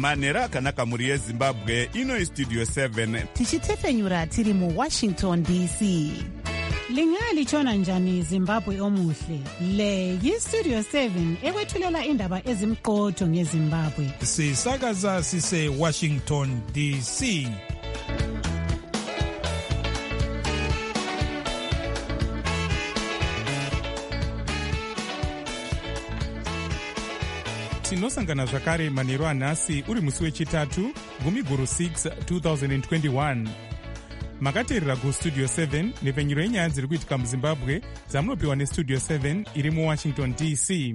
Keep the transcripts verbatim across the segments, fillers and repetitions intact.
manhero akanaka mhuri yezimbabwe. Ino istudio seven tichitefenyura tiri muwashington D C. Lingalitshona njani Zimbabwe omuhle? Le yistudio seven ekwethulela indaba ezimqotho ngeZimbabwe. Sisakaza sise Washington D C. Tinosangana zvakare manheru anhasi uri musi wechitatu gumiguru six two thousand twenty-one. Makateerera kustudio seven nepfenyuro yenyaya dziri kuitika muzimbabwe dzamunopiwa nestudio seven iri muwashington D C.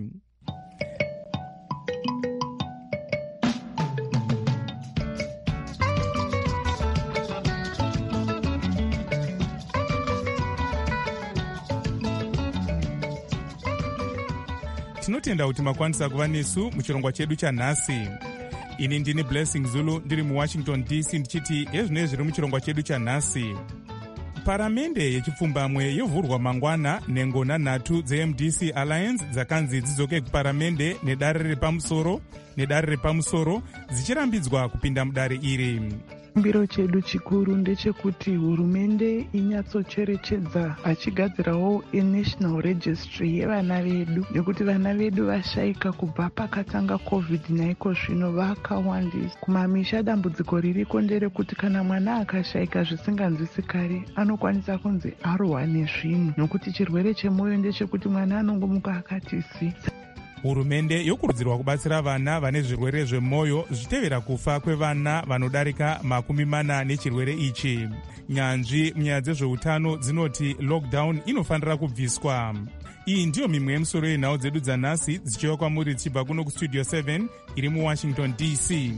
Tinotenda kuti makwanisa kuva nesu muchirongwa chedu chanhasi. Ini ndini Blessing Zulu ndiri muwashington D C ndichiti ezvino zviri muchirongwa chedu chanhasi. Paramende yechipfumbamwe yovhurwa mangwana nengona nhatu dze-M D C Alliance dzakanzi dzidzoke kuparamende nedare repamusoro nedare repamusoro dzichirambidzwa kupinda mudare iri. Chikumbiro chedu chikuru ndechekuti hurumende inyatsocherechedza achigadzirawo national registry yevana vedu, nekuti vana vedu vashaika kubva pakatanga covid naiko zvino vakawandisa. Kumamisha dambudziko ririko nderekuti kana mwana akashaika zvisinganzwisi kare anokwanisa kunzi arohwa nezvimwe, nokuti chirwere chemwoyo ndechekuti mwana anongomuka akati si. Hurumende yokurudzirwa kubatsira vana vane zvirwere zvemwoyo zvichitevera kufa kwevana vanodarika makumi mana nechirwere ichi. Nyanzvi munyaya dzezveutano dzinoti lockdown inofanira kubviswa. Iyi ndiyo mimwe yemusoro yenhau dzedu dzanhasi dzichiwa kwamuri dzichibva kuno kustudio seven iri muwashington D C.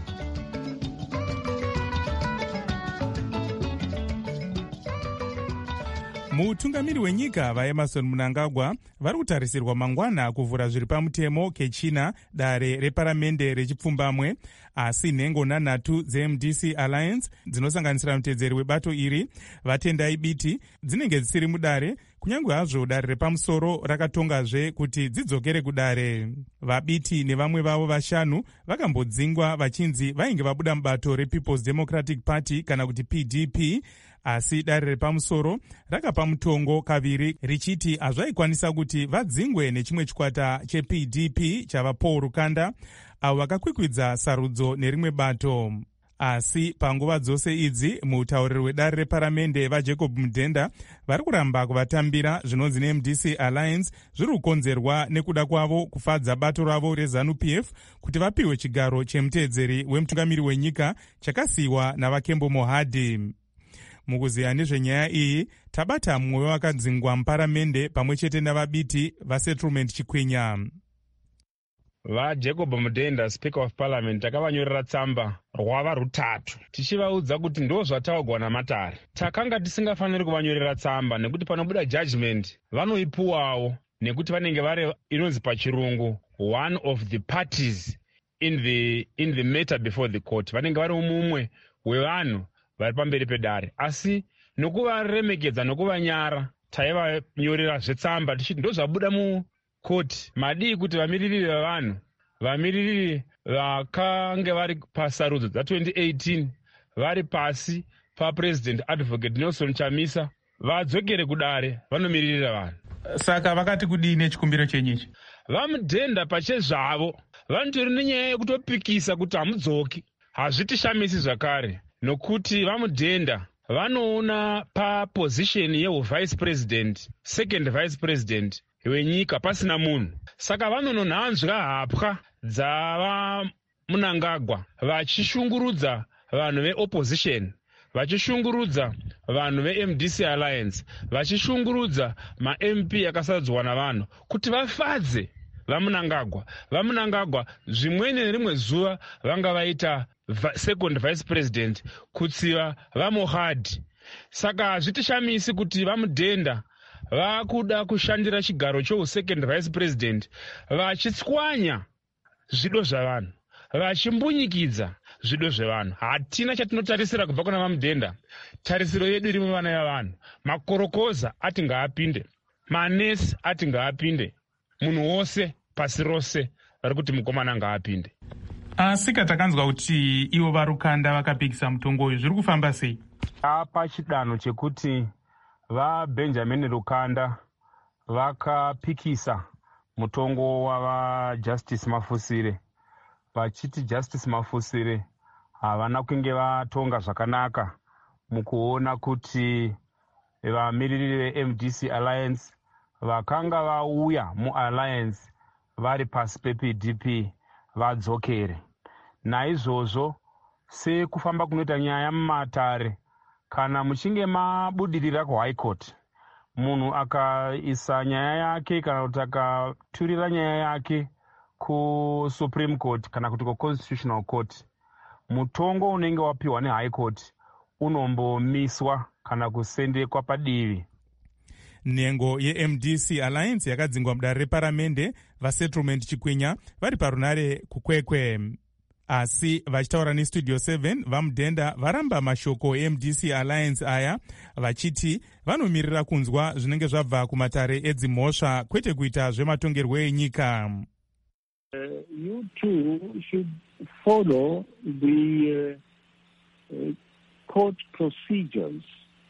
Mutungamiri wenyika vaEmerson Mnangagwa vari kutarisirwa mangwana kuvhura zviri pamutemo kechina dare reparamende rechipfumbamwe, asi nhengo nhanhatu dze-M D C Alliance dzinosanganisira mutedzeri webato iri vatendai biti dzinenge dzisiri mudare, kunyange hazvo dare repamusoro rakatongazve kuti dzidzokere kudare. Vabiti nevamwe vavo vashanu vakambodzingwa vachinzi vainge vabuda mubato rePeople's Democratic Party kana kuti P D P, asi dare repamusoro rakapa mutongo kaviri richiti hazvaikwanisa kuti vadzingwe nechimwe chikwata cheP D P chava Paul Rukanda, avo vakakwikwidza sarudzo nerimwe bato. Asi panguva dzose idzi mutauriri wedare reparamende vaJacob Mudhenda vari kuramba kuvatambira zvinonzi ne-M D C Alliance zviri kukonzerwa nekuda kwavo kufadza bato ravo reZANU P F kuti vapiwe chigaro chemutedzeri wemutungamiri wenyika chakasiyiwa navaKembo Mohadi. Mukuziya nezvenyaya iyi tabata mumwe wakadzingwa muparamende pamwe chete navabiti vaSettlement Chikwinya. VaJacob Mudhenda, Speaker of Parliament, takavanyorera tsamba rwava rutatu tichivaudza kuti ndo zvataugwa namatare. Takanga tisingafaniri kuvanyorera tsamba nekuti panobuda judgment vanoipuwawo nekuti vanenge vari inonzi pachirungu one of the parties in the in the matter before the court. Vanenge vari mumwe wevanhu vari pamberi pedare, asi nokuvaremekedza nokuvanyara taivanyorera zvetsamba tichiti ndo zvabuda mukoti. Madii kuti vamiririri vavanhu, vamiririri vakange vari pasarudzo dza-twenty eighteen vari pasi paPresident Advocate Nelson Chamisa vadzokere kudare vanomiririra vanhu. Saka vakati kudii nechikumbiro chenyichi? VaMudhenda pachezvavo vanotori nenyaya yekutopikisa kuti hamudzoki. Hazvitishamisi zvakare, nokuti VaMudhenda vanoona papozisheni yevice president, second vice president wenyika pasina munhu. Saka vanononhanzva hapwa dzavaMnangagwa vachishungurudza vanhu veopposition, vachishungurudza vanhu veM D C Alliance, vachishungurudza ma-M P akasadzwa navanhu kuti vafadze vaMnangagwa. VaMnangagwa zvimweni nerimwe zuva vanga vaita second vice president kutsiva vaMohadi. Saka hazvitishamisi kuti VaMudhenda vakuda kushandira chigaro cheusecond vice president vachitswanya zvido zvavanhu, vachimbunyikidza zvido zvevanhu. Hatina chatinotarisira kubva kuna VaMudhenda. Tarisiro yedu iri muvana yavanhu. Makorokoza ati ngaapinde, manesi ati ngaapinde, munhu wose pasi rose vari kuti mukomana ngaapinde. Asika takanzwa kuti ivo varukanda vakapikisa mutongo uyu, zviri kufamba sei? Apa chidanho chekuti vaBenjamin Rukanda vakapikisa mutongo wavaJustice Mafusire. Vachiti Justice Mafusire havana kunge vatonga zvakanaka mukuona kuti vamiriri veM D C Alliance vakanga vauya mualliance vari pasi peP D P vadzokere. Naizvozvo sekufamba kunoita nyaya mumatare, kana muchinge mabudirira kuHigh Court, munhu akaisa nyaya yake kana kuti akaturira nyaya yake kuSupreme Court kana kuti kuConstitutional Court, mutongo unenge wapiwa neHigh Court unombomiswa kana kusendekwa padivi. Nhengo yeM D C Alliance yakadzingwa mudare reparamende vaSettlement Chikwenya vari parunare kukwekwe. Asi vachitaura neStudio seven vaMudhenda varamba mashoko eM D C Alliance aya, vachiti vanomirira kunzwa zvinenge zvabva kumatare edzimhosva kwete kuita zvematongerwo enyika. Uh, you too should follow the uh, uh, court procedures.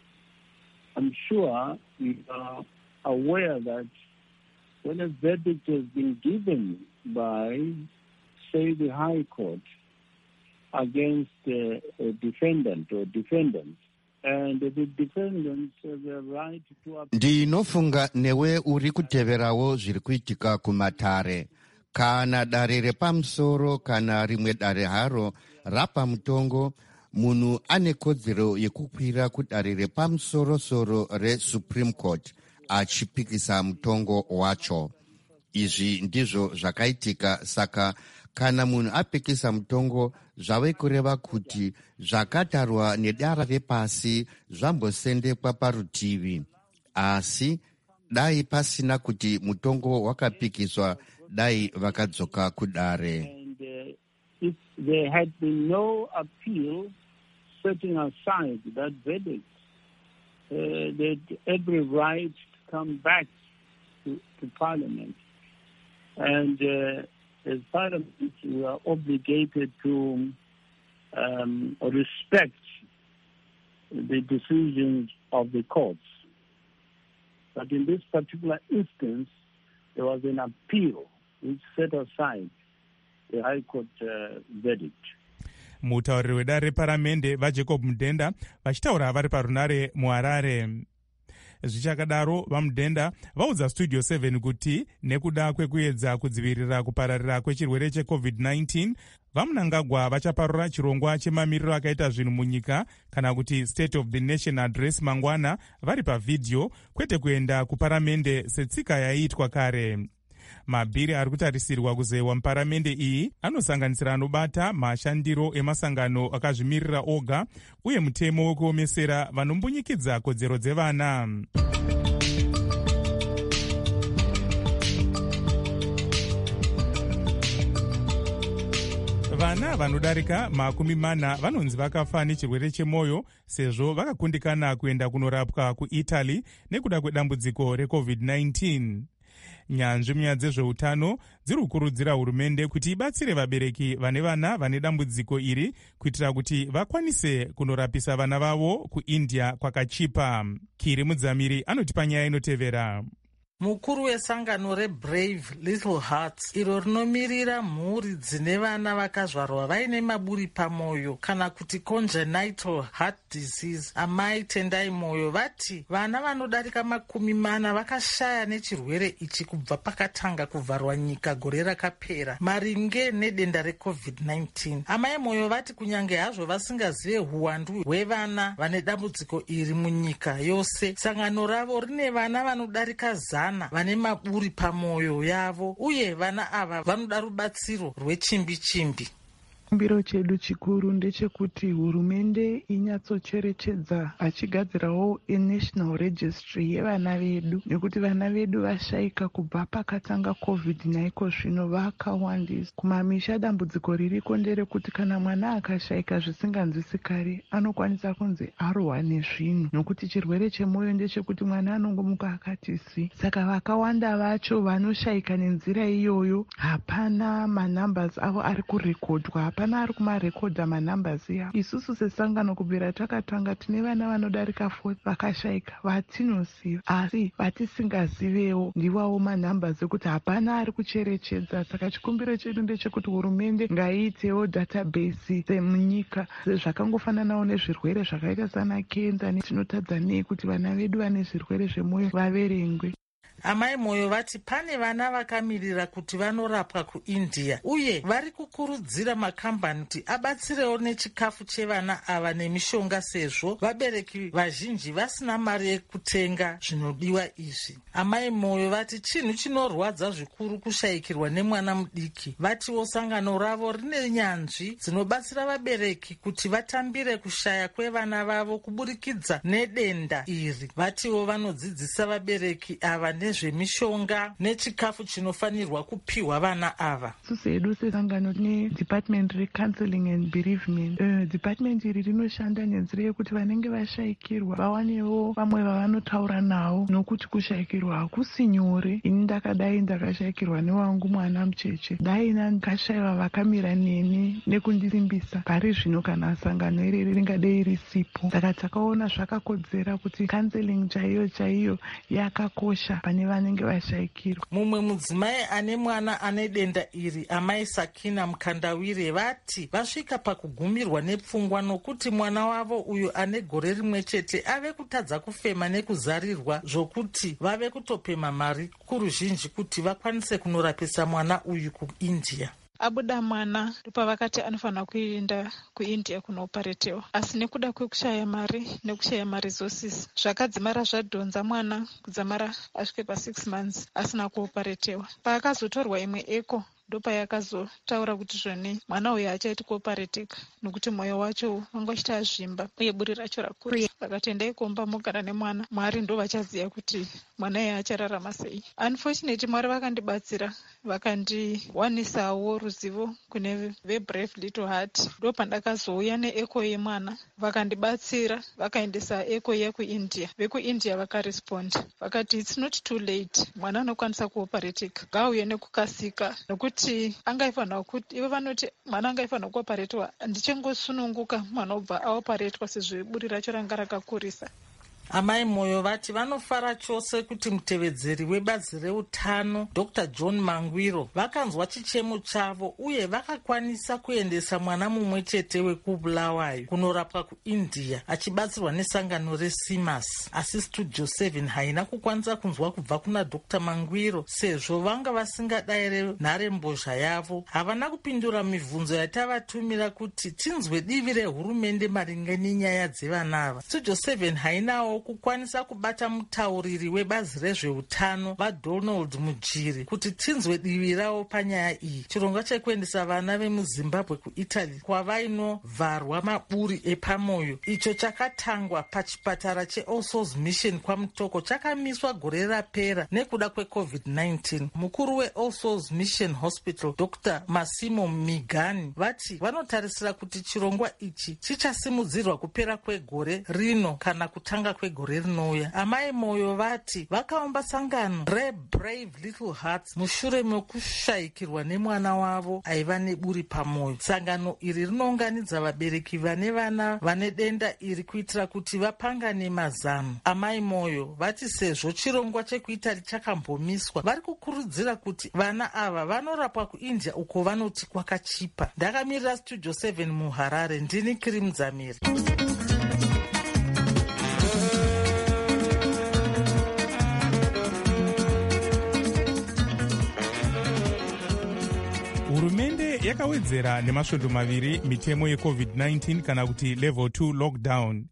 I'm sure you are aware that when a verdict has been given by, say, the High Court against uh, a defendant or defendants, and the defendants have the right to appeal. Ndinofunga newe uri kuteverawo zviri kuitika kumatare. Kana dare repamusoro kana rimwe dare haro rapa mutongo, munhu ane kodzero yekukwira kudare repamusoro-soro reSupreme Court achipikisa mutongo wacho. Izvi ndizvo zvakaitika, saka kana munhu apikisa mutongo zvave kureva kuti zvakatarwa nedara repasi zvambosendekwa parutivi. Asi dai pasina kuti mutongo wakapikiswa, dai vakadzoka kudare. And uh, if there had been no appeal setting aside that verdict, uh, they had every right to come back to, to Parliament. And uh, as Parliament, we are obligated to um, respect the decisions of the courts. But in this particular instance, there was an appeal which set aside the High Court uh, verdict. Mutauriri wedare reparamende vaJacob Mudhenda vachitaura vari parunare muHarare. Zvichakadaro vaMudhenda vaudza Studio seven kuti nekuda kwekuedza kudzivirira kupararira kwechirwere cheCovid nineteen, vaMnangagwa vachaparura chirongwa chemamiriro akaita zvinhu munyika kana kuti State of the Nation Address mangwana vari pavhidhiyo, kwete kuenda kuparamende setsika yaiitwa kare. Mabhiri ari kutarisirwa kuzewa muparamende iyi anosanganisira anobata mashandiro emasangano akazvimirira oga uye mutemo wekuomesera vanombunyikidza kodzero dzevana. Vana vanodarika makumi mana vanonzi vakafa nechirwere chemwoyo sezvo vakakundikana kuenda kunorapwa kuItaly nekuda kwedambudziko reCovid nineteen. Nyanzvi munyaya dzezveutano dziri kukurudzira hurumende kuti ibatsire vabereki vane vana vane dambudziko iri kuitira kuti vakwanise kunorapisa vana vavo kuIndia kwakachipa. Kiri Mudzamiri anotipa nyaya inotevera. Mukuru wesangano reBrave Little Hearts iro rinomirira mhuri dzine vana vakazvarwa vaine maburi pamwoyo kana kuti congenital heart disease, amai tendai moyo, vati vana vanodarika makumi mana vakashaya nechirwere ichi kubva pakatanga kuvharwa nyika gore rakapera maringe nedenda reCovid nineteen. Amai moyo vati kunyange hazvo vasingazive huwandu hwevana vane dambudziko iri munyika yose, sangano ravo rine vana vanodarika zana vane maburi pamwoyo yavo uye vana ava vanoda rubatsiro rwechimbi chimbi. chikumbiro chedu chikuru ndechekuti hurumende inyatsocherechedza achigadzirawo inational registry yevana vedu, nekuti vana vedu vashaika kubva pakatanga covid naiko zvino vakawandisa kumamisha. Dambudziko ririko nderekuti kana mwana akashaika zvisinganzwisikari anokwanisa kunzi arohwa nezvinhu, nokuti chirwere chemwoyo ndechekuti mwana anongomuka akati si. Saka vakawanda vacho vanoshaika nenzira iyoyo, hapana manumbers avo ari kurekodwa, hapana ari kumarekodha manumbers avo. Isusu sesangano kubvira takatanga tine vana vanodarika forty vakashaika vatinosiva, asi vatisingazivewo ndiwawo manumbers ekuti hapana ari kucherechedza. Saka chikumbiro chedu ndechekuti hurumende ngaiitewo database semunyika zvakangofananawo nezvirwere zvakaita sana kenza. Tinotadza nei kuti vana vedu vane zvirwere zvemwoyo vaverengwe. Amai Moyo vati pane vana vakamirira kuti vanorapwa kuIndia uye vari kukurudzira makambani kuti abatsirewo nechikafu chevana ava nemishonga, sezvo vabereki vazhinji vasina mari yekutenga zvinodiwa izvi. Amai Moyo vati chinhu chinorwadza zvikuru kushayikirwa nemwana mudiki. Vatiwo sangano ravo rine nyanzvi dzinobatsira vabereki kuti vatambire kushaya kwevana vavo kuburikidza nedenda iri. Vatiwo vanodzidzisa vabereki ava nezvemishonga nechikafu chinofanirwa kupiwa vana ava. Susu edu sesangano ne department recounseling and bereavement. Uh, department iri rinoshanda nenzira yekuti vanenge vashayikirwa vawanewo vamwe vavanotaura navo, nokuti kushayikirwa hakusi nyore. Ini ndakadai ndakashayikirwa newangu mwana mucheche, dai ndakashayiwa vakamira neni nekundisimbisa. Pari zvino kana sangano iri ringadei risipo, saka takaona zvakakodzera kuti counseling chaiyo chaiyo yakakosha pane vanenge vashayikirwa. Mumwe mudzimai ane mwana ane denda iri, amai Sakina Mukandawire, vati vasvika pakugumirwa nepfungwa nokuti mwana wavo uyu ane gore rimwe chete ave kutadza kufema nekuzarirwa, zvokuti vave kutopema mari kuruzhinji kuti vakwanise kunorapisa mwana uyu kuIndia. Abuda mwana ndopavakati anofanira kuenda kuIndia kunoparetewa, asi nekuda kwekushaya mari nekushaya maresources zvakadzimara zvadhonza mwana kudzamara asvike pasix months asina kuoparetewa. Paakazotorwa imwe eko ndopayakazotaura kuti zvoni mwana uyu hachaiti kuoparetika nokuti mwoyo wacho wanga uchita zvimba uye buri racho rakura. Vakati endai komba mogara nemwana, Mwari ndo vachaziva kuti mwana iye achararama sei. Unfortunately Mwari vakandibatsira vakandiwanisawo ruzivo kune veBrave Little Heart. Ndo pandakazouya neeko yemwana vakandibatsira vakaendesa eko iya kuIndia. VekuIndia vakaresponda vakati it's not too late, mwana anokwanisa kuoparetika, ngauye nekukasika, nokuti angaifanira kuti ivo vanoti mwana angaifanira kuoparetwa. Ndichangosununguka mwana obva aoparetwa sezvo buri racho ranga rakakurisa. Amai Moyo vati vanofara chose kuti mutevedzeri webazi reutano Doctor John Mangwiro vakanzwa chichemo chavo uye vakakwanisa kuendesa mwana mumwe chete wekubulawayo kunorapwa kuIndia achibatsirwa nesangano reSimas. Asi Studio seven haina kukwanisa kunzwa kubva kuna Doctor Mangwiro sezvo vanga vasingadayire nharembozha yavo. Havana kupindura mibvunzo yatavatumira kuti tinzwe divi rehurumende maringe nenyaya dzevanava. Studio seven hainawo kukwanisa kubata mutauriri webazi rezveutano vaDonald Mujiri kuti tinzwe divi ravo panyaya iyi. Chirongwa chekuendesa vana vemuZimbabwe kuItaly kwavainovharwa maburi epamwoyo icho chakatangwa pachipatara cheAll Souls Mission kwaMutoko chakamiswa gore rapera nekuda kwecovid nineteen. Mukuru weAll Souls Mission Hospital Doctor Masimo Migani vati vanotarisira kuti chirongwa ichi chichasimudzirwa kupera kwegore rino kana kutanga kwe gore rinouya. Amai Moyo vati vakaomba sangano reBrave Little Hearts mushure mekushayikirwa nemwana wavo aiva neburi pamwoyo. Sangano iri rinounganidza vabereki vane vana vane denda iri kuitira kuti vapangane mazano. Amai Moyo vati sezvo chirongwa chekuItaly chakambomiswa, vari kukurudzira kuti vana ava vanorapwa kuIndia uko vanoti kwakachipa. Ndakamirira Studio seven muHarare, ndini Kiri Dzamiri. Hurumende yakawedzera nemasvondo maviri mitemo yecovid nineteen kana kuti level two lockdown.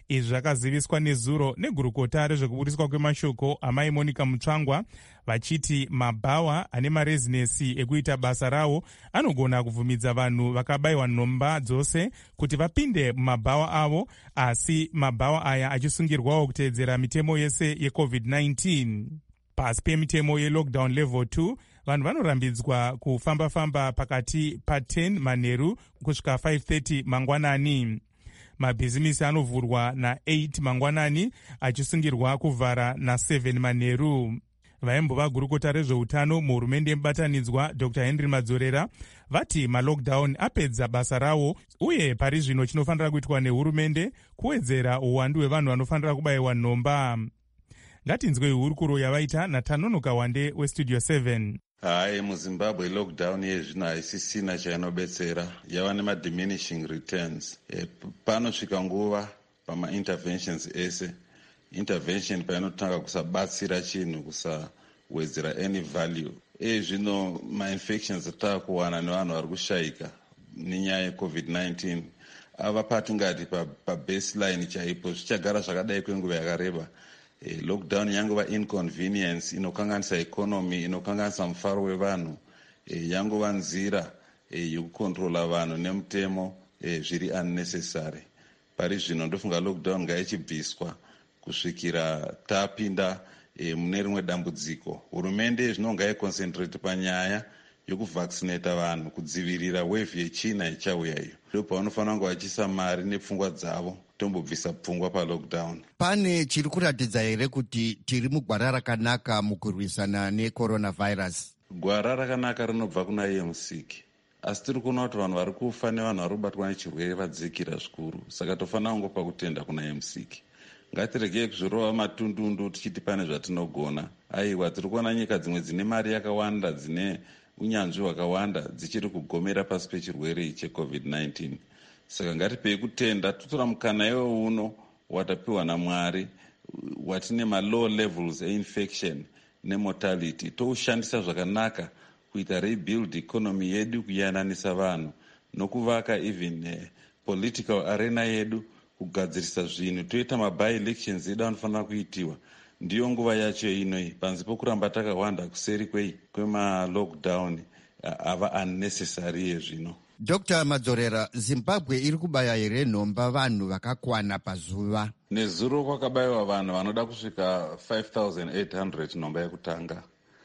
izvi zvakaziviswa nezuro negurukota rezvekuburiswa kwemashoko amai Monica Mutsvangwa, vachiti mabhawa ane marezinesi ekuita basa rawo anogona kuvhumidza vanhu vakabayiwa nhomba dzose kuti vapinde mumabhawa avo, asi mabhawa aya achisungirwawo kuteedzera mitemo yese yecovid nineteen. Pasi pemitemo yelockdown level two, vanhu vanorambidzwa kufamba-famba pakati pa10 manheru kusvika five thirty mangwanani. Mabhizimisi anovhurwa na8 mangwanani achisungirwa kuvhara na7 manheru. Vaimbova gurukota rezveutano muhurumende yemubatanidzwa Dr Henry Madzorera vati malockdown apedza basa rawo, uye pari zvino chinofanira kuitwa nehurumende kuwedzera uwandu hwevanhu vanofanira kubayiwa nhomba. Ngatinzwe hurukuro yavaita naTanonoka Wande westudio seven. Hai, muZimbabwe lockdown yezvino haisisina chainobetsera, yava nemadiminishing returns. E, panosvika nguva pama-interventions ese, intervention painotanga kusabatsira chinhu, kusawedzera any value. E zvino ma-infections ataakuwana nevanhu vari kushayika nenyaya yecovid nineteen ava patingati pabaseline chaipo, zvichagara zvakadai kwenguva yakareba. E, lockdown yangova inconvenience inokanganisa economy, inokanganisa mufaro wevanhu, e, yangova nzira e, yekukontrola vanhu nemutemo e, zviri unnecessary. Pari zvino ndofunga lockdown ngaichibviswa kusvikira tapinda e, mune rimwe dambudziko. Hurumende zvino ngaiconcentrate panyaya yokuvaccinata vanhu kudzivirira wave yechina ichauya iyo. Ndo pavanofanira kunge vachiisa mari nepfungwa dzavo tombobvisa pfungwa palockdown. Pane chiri kuratidza here kuti tiri mugwara rakanaka mukurwisana necoronavirus? Gwara rakanaka rinobva kuna E M C K, asi tiri kuona kuti vanhu vari kufa nevanhu vari kubatwa nechirwere vadzikira zvikuru, saka tofanira kungopa kutenda kuna E M C K. Ngatiregei kuzvirova matundundu tichiti pane zvatinogona. Aiwa, tiri kuona nyika dzimwe dzine mari yakawanda, dzine unyanzvi hwakawanda, dzichiri kugomera pasi pechirwere checovid nineteen. Saka ngatipei kutenda, totora mukana iwo uno watapiwa naMwari, watine ma-low levels einfection nemortality, toushandisa zvakanaka kuita rebuild economy yedu, kuyananisa vanhu nokuvaka even eh, political arena yedu, kugadzirisa zvinhu, toita maby elections edu anofanira kuitiwa. Ndiyo nguva yacho inoi, panzi pokuramba takawanda kuseri kwei kwema-lockdown ava unnecessary yezvino. Doctor Madzorera, Zimbabwe iri kubaya here nhomba vanhu vakakwana pazuva? Nezuro kwakabayiwa vanhu vanoda kusvika five thousand eight hundred nhomba yekutanga.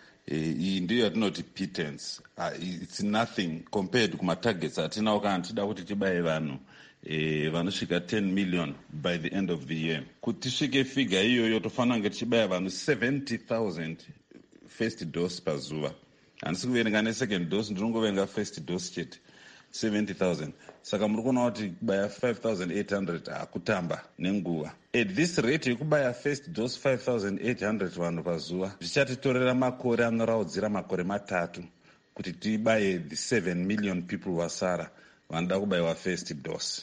Iyi e, ndiyo yatinoti pittance. Uh, it's nothing compared kumatargets atinawo kana tida kuti tibaye vanhu e, vanosvika ten million by the end of the year. Kuti tisvike figa iyoyo tofanira kunge tichibaya vanhu seventy thousand first dose pazuva. Handisi kuverenga nesecond dose, ndinongoverenga first dose chete. seventy thousand. Saka muri kuona kuti kubaya five thousand eight hundred hakutamba nenguva. At this rate yekubaya first dose five thousand eight hundred vanhu pazuva, zvichatitorera makore anoraudzira makore matatu kuti tibaye the seven million people vasara vanoda kubayiwa first dose.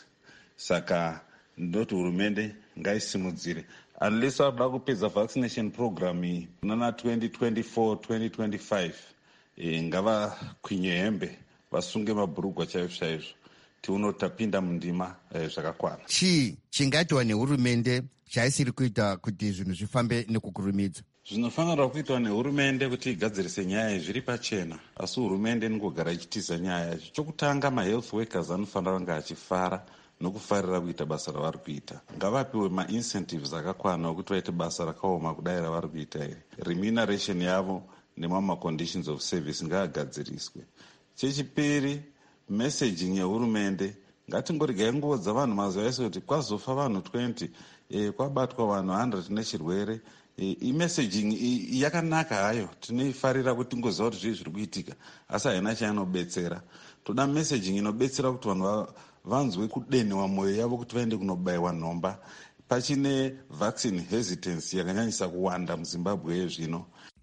Saka ndoti hurumende ngaisimudzire. Unless vakuda kupedza vaccination program iyi kunana twenty twenty-four twenty twenty-five, e, ngava kwinye hembe, vasunge mabhurugwa chaizvo chaizvo, tiuno tapinda mundima eh, zvakakwana. Chii chingaitwa nehurumende chaisiri kuita kuti zvinhu zvifambe nekukurumidza? Zvinofanirwa kuitwa nehurumende kuti igadzirise nyaya zviri pachena, asi hurumende ningogara ichitiza nyaya yacho. Chokutanga, mahealth workers anofanira kunge achifara nokufarira kuita basa ravari kuita. Ngavapiwe ma-incentives akakwana okuti vaite basa rakaoma kudai ravari kuita iri. Remuneration yavo nemama conditions of service ngaagadziriswe. Chechipiri, messaging yehurumende, ngatingorigai nguo dzavanhu mazuva ese kuti kwazofa vanhu twenty, e, kwabatwa vanhu one hundred nechirwere. E, imessaging yakanaka hayo, tinoifarira kuti tingoziva kuti zvii zviri kuitika, asi haina chainobetsera. Toda messaging inobetsera kuti vanhu vanzwe kudenhewa mwoyo yavo kuti vaende kunobayiwa nhomba. Pachine vaccine hesitancy yakanyanyisa kuwanda muZimbabwe yezvino.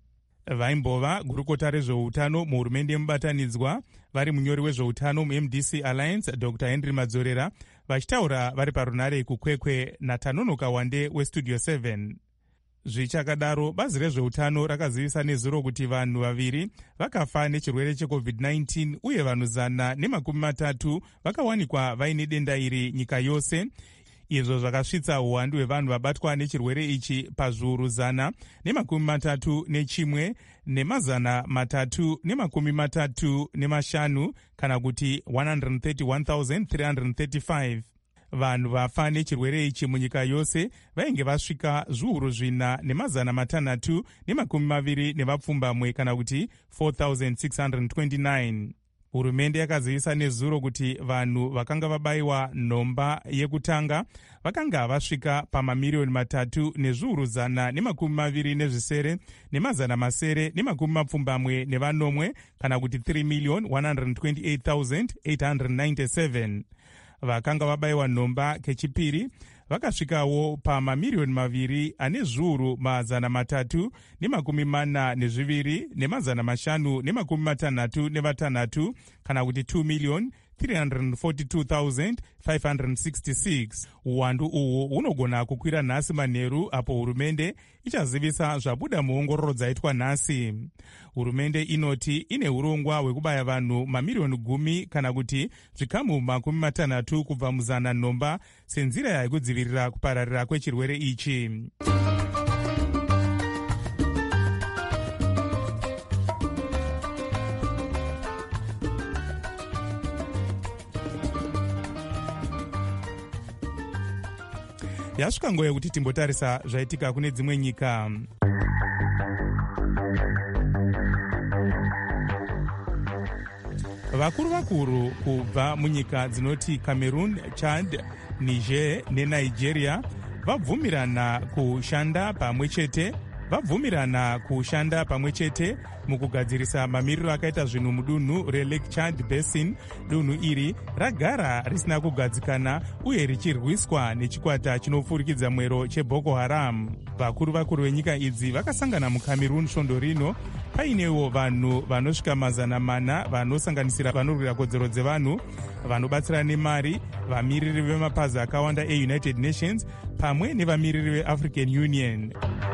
Vaimbova gurukota rezveutano muhurumende yemubatanidzwa vari munyori wezveutano mu-M D C Alliance Dr Henry Madzorera vachitaura vari parunare kukwekwe naTanonoka Wande westudio seven. Zvichakadaro, bazi rezveutano rakazivisa nezuro kuti vanhu vaviri vakafa nechirwere checovid nineteen uye vanhu zana nemakumi matatu vakawanikwa vaine denda iri nyika yose. izvo zvakasvitsa uwandu hwevanhu vabatwa nechirwere ichi pazviuru zana nemakumi matatu nechimwe nemazana matatu nemakumi matatu nemashanu kana kuti one hundred thirty-one thousand three hundred thirty-five. Vanhu vafa nechirwere ichi munyika yose vainge vasvika zviuru zvina nemazana matanhatu nemakumi maviri nevapfumbamwe kana kuti four thousand six hundred twenty-nine. Hurumende yakazivisa nezuro kuti vanhu vakanga vabayiwa nhomba yekutanga vakanga vasvika pamamiliyoni matatu nezviuru zana nemakumi maviri nezvisere nemazana masere nemakumi mapfumbamwe nevanomwe kana kuti three million one hundred twenty-eight thousand eight hundred ninety-seven. Vakanga vabayiwa nhomba kechipiri vakasvikawo pamamiliyoni maviri ane zviuru mazana matatu nemakumi mana nezviviri nemazana mashanu nemakumi matanhatu nevatanhatu kana kuti two million three hundred forty-two thousand five hundred sixty-six. Uwandu uhu hunogona kukwira nhasi manheru apo hurumende ichazivisa zvabuda muongororo dzaitwa nhasi. Hurumende inoti ine urongwa hwekubaya vanhu mamiliyoni gumi kana kuti zvikamu makumi matanhatu kubva muzana nhomba senzira yekudzivirira kupararira kwechirwere ichi. Yasvika nguva yekuti timbotarisa zvaitika kune dzimwe nyika. Vakuru vakuru kubva munyika dzinoti Cameroon, Chad, Niger neNigeria vabvumirana kushanda pamwe chete vabvumirana kushanda pamwe chete mukugadzirisa mamiriro akaita zvinhu mudunhu reLake Chad Basin. Dunhu iri ragara risina kugadzikana uye richirwiswa nechikwata chinopfurikidza mwero cheBoko Haram. Vakuru vakuru venyika idzi vakasangana muCameroon svondo rino. Painewo vanhu vanosvika mazana mana vanosanganisira vanorwira kodzero dzevanhu, vanobatsira nemari, vamiriri vemapazi akawanda eUnited Nations pamwe nevamiriri veAfrican Union.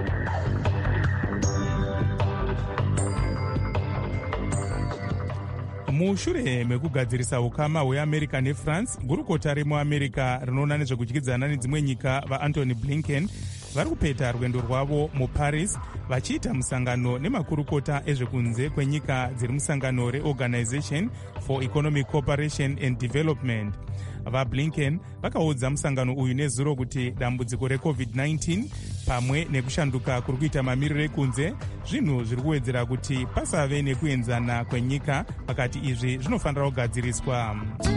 Mushure mekugadzirisa ukama hweAmerica neFrance, gurukota remuAmerica rinoona nezvekudyidzana nedzimwe nyika vaAntony Blinken vari kupeta rwendo rwavo muParis vachiita musangano nemakurukota ezvekunze kwenyika dziri musangano reOrganization for Economic Cooperation and Development. VaBlinken vakaudza musangano uyu nezuro kuti dambudziko reCovid nineteen pamwe nekushanduka kuri kuita mamiriro ekunze zvinhu zviri kuwedzera kuti pasave nekuenzana kwenyika pakati izvi zvinofanira kugadziriswa.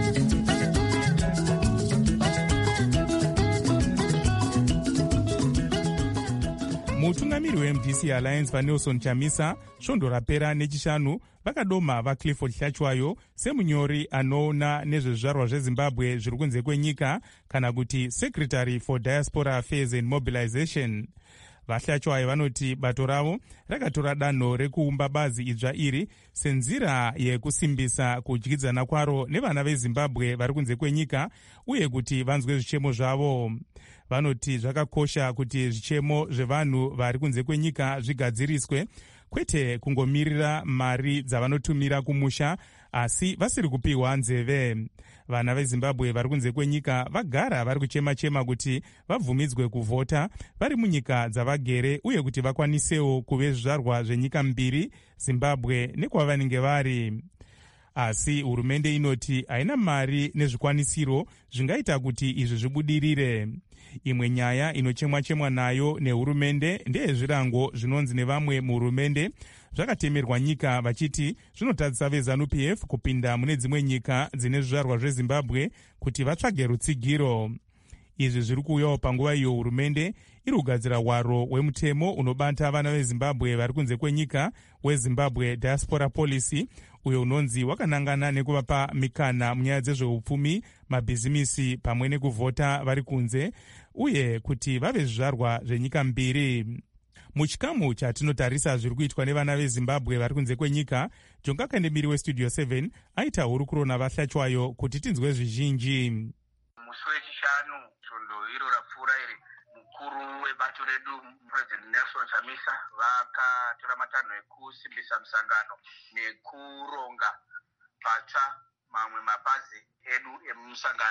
Mutungamiri weM D C Alliance vaNelson Chamisa svondo rapera nechishanu vakadoma vaClifford Hlachwayo semunyori anoona nezvezvizvarwa zveZimbabwe zviri kunze kwenyika kana kuti Secretary for Diaspora Affairs and Mobilization. VaHlachwayo vanoti bato ravo rakatora danho rekuumba bazi idzva iri senzira yekusimbisa kudyidzana kwaro nevana veZimbabwe vari kunze kwenyika uye kuti vanzwe zvichemo zvavo. Vanoti zvakakosha kuti zvichemo zvevanhu vari kunze kwenyika zvigadziriswe, kwete kungomirira mari dzavanotumira kumusha asi vasiri kupiwa nzeve. Vana veZimbabwe vari kunze kwenyika vagara vari kuchema-chema kuti vabvumidzwe kuvhota vari munyika dzavagere uye kuti vakwanisewo kuve zvizvarwa zvenyika mbiri, Zimbabwe nekwavanenge vari. Asi hurumende inoti haina mari nezvikwanisiro zvingaita kuti izvi zvibudirire. Imwe nyaya inochemwa-chemwa nayo nehurumende ndeyezvirango zvinonzi nevamwe muhurumende zvakatemerwa nyika vachiti zvinotadzisa veZanu P F kupinda mune dzimwe nyika dzine zvizvarwa zveZimbabwe kuti vatsvage rutsigiro. Izvi zviri kuuyawo panguva iyo hurumende iri kugadzira hwaro hwemutemo unobata vana veZimbabwe vari kunze kwenyika weZimbabwe Diaspora Policy, uyo unonzi wakanangana nekuvapa mikana munyaya dzezveupfumi, mabhizimisi pamwe nekuvhota vari kunze uye kuti vave zvizvarwa zvenyika mbiri. Muchikamu chatinotarisa zviri kuitwa nevana veZimbabwe vari kunze kwenyika, Jonga Kandemiri weStudio seven aita hurukuro navaHlachwayo kuti tinzwe zvizhinji. Musi wechishanu svondo iro rapfuura iri, mukuru webato redu President Nelson Chamisa vakatora matanho ekusimbisa musangano nekuronga patsva mamwe mapazi edu emusangano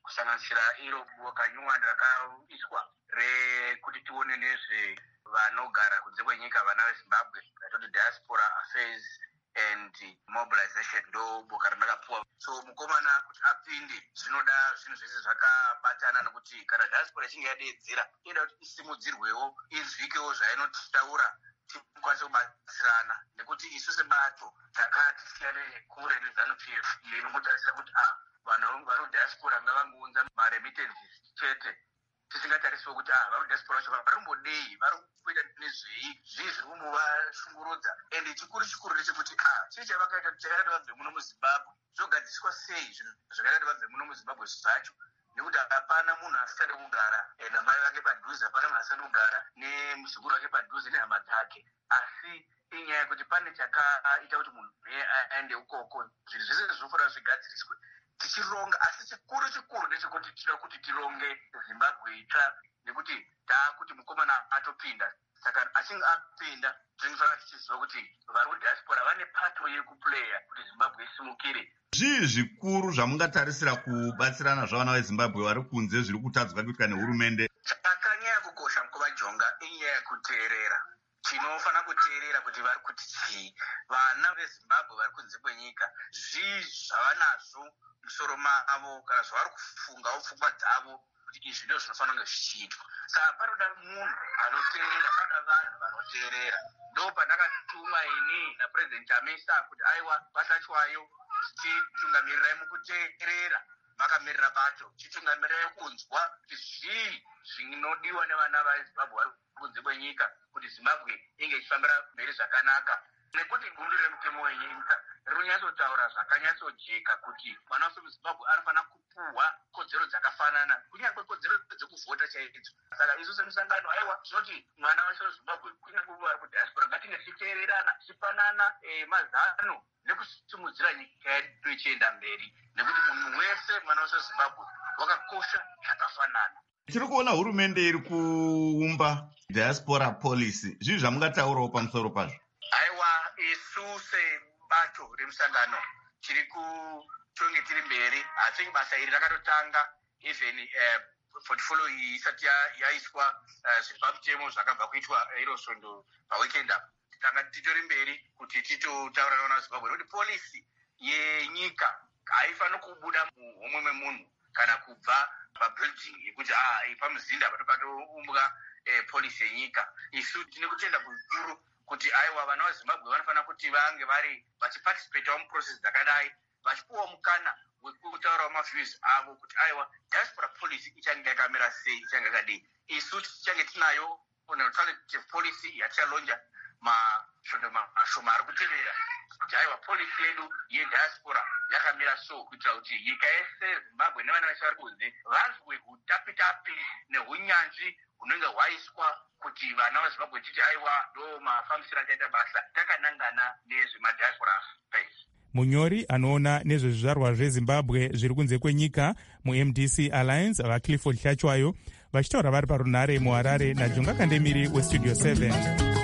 kusanganisira iro boka nyuwani rakaiswa rekuti tione nezve vanogara kunze kwenyika vana vezimbabwe ratoti diaspora affairs and mobilization ndo boka randakapuwa. So mukomana kuti apinde zvinoda zvinhu zvese zvakabatana nekuti kana diaspora ichinge yadeedzera inoda kuti isimudzirwewo izvikewo zvainotaura tikwanise kubatsirana nekuti isu sebato takati siyane kure nezanu p f inotarisira kuti ah vanhu vari diaspora ngavangounza maremittances chete tisingatarisiwo kuti ah vari diaspora vacho vari kumbodei vari kuita nezvei zvii zviri kumuvashungurudza ende chikuru chikuru ndechekuti ah chii chavakaita chakaita vabve muno muzimbabwe zvogadziswa sei zvinhu zvakaita vabve muno muzimbabwe zvacho nekuti hapana munhu asisati kugara namai vake padhuze, hapana munhu asisati kugara nemuzukuru wake padhuze nehama dzake, asi inyaya yekuti pane chakaita kuti munhu aende ukoko zvinhu zvese zvinofanira zvigadziriswe tichironga. Asi chikuru chikuru ndechekuti tinoda kuti tironge Zimbabwe itsva nekuti taakuti mukomana atopinda, saka achinge apinda tinofanira tichiziva kuti vari kudiaspora vane pato yekuplaya kuti Zimbabwe isimukire. Zvii zvikuru zvamungatarisira kubatsirana zvavana vezimbabwe vari kunze zviri kutadzwa kuitwa nehurumende? Chakanyanya kukosha mukova jonga inyaya yekuteerera. Tinofanira kuteerera kuti vari kuti chii vana vezimbabwe vari kunze kwenyika, zvii zvavanazvo musoro mavo kana zvavari kufungawo pfungwa dzavo kuti izvi ndizvo zvinofanira kunge zvichiitwa. Saka panoda munhu anoteerera, panoda vanhu vanoteerera. Ndo pandakatumwa ini naPresident Chamisa kuti aiwa Patachwayo tichitungamirai mukuteerera, makamirira bato tichitungamirai kunzwa kuti zvii zvinodiwa nevana vezimbabwe vari kunze kwenyika kuti Zimbabwe inge ichifambira mberi zvakanaka, nekuti gundu remutemo wenyika rinonyatsotaura zvakanyatsojeka kuti mwana wese muzimbabwe anofanira kupuhwa kodzero dzakafanana, kunyange kodzero dzekuvhota chaidzo. Saka isu semusangano aiwa tinoti mwana wese wezimbabwe kunyange vari kudiaspora ngatinge tichiteererana, tichipanana mazano nekusimudzira nyika yedu ichienda mberi, nekuti munhu wese mwana wese wezimbabwe wakakosha zvakafanana. Tiri kuona hurumende iri kuumba diaspora policy, zvii zvamungataurawo pamusoro pazvo? Aiwa, isu sebato remusangano tiri kutonge tiri mberi, asi basa iri rakatotanga even portfolio iyi isati yaiswa zviri pamutemo zvakabva kuitwa iro svondo paweekend apa. Tanga titori mberi kuti titotaura nevana vezimbabwe nekuti polisi yenyika haifaniri kubuda muhomwe memunhu kana kubva pabuilding yekuti ah pamuzinda pato patoumbwa polisi yenyika. Isu tine kutenda kukuru kuti aiwa vana vezimbabwe vanofanira kuti vange vari vachiparticipatawo muprocess dzakadai, vachipuwa mukana wekutaurawo maviews avo kuti aiwa diaspora policy ichange yakamira sei, ichange yakadii. Isu tichange tinayo alternative policy yatichalonja masvondo mashoma ari kutevera kuti aiwa polisi yedu yediaspora yakamira so, kuitira kuti nyika yese Zimbabwe nevana veshe vari kunze vanzwe hutapitapi nehunyanzvi hunenge hwaiswa kuti vana vezimbabwe titi aiwa ndo mafambisiro achaita basa takanangana nezvemadiaspora affairs. Munyori anoona nezvezvizvarwa zvezimbabwe zviri kunze kwenyika muM D C Alliance vaClifford Hlachwayo vachitaura vari parunhare muHarare naJonga Kandemiri weStudio seven.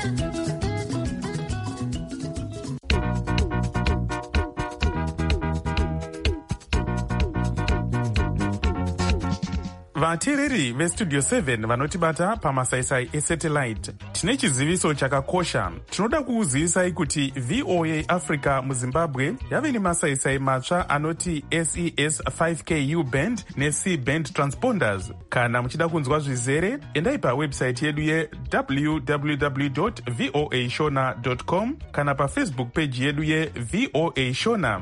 Vateereri veStudio seven vanotibata pamasaisai esatellite, tine chiziviso chakakosha. Tinoda kukuzivisai kuti V O A Africa muZimbabwe yave nemasaisai matsva anoti S E S five K U band neC band transponders. Kana muchida kunzwa zvizere, endai pawebsite yedu ye w w w dot voa shona dot com kana pafacebook page yedu ye V O A Shona.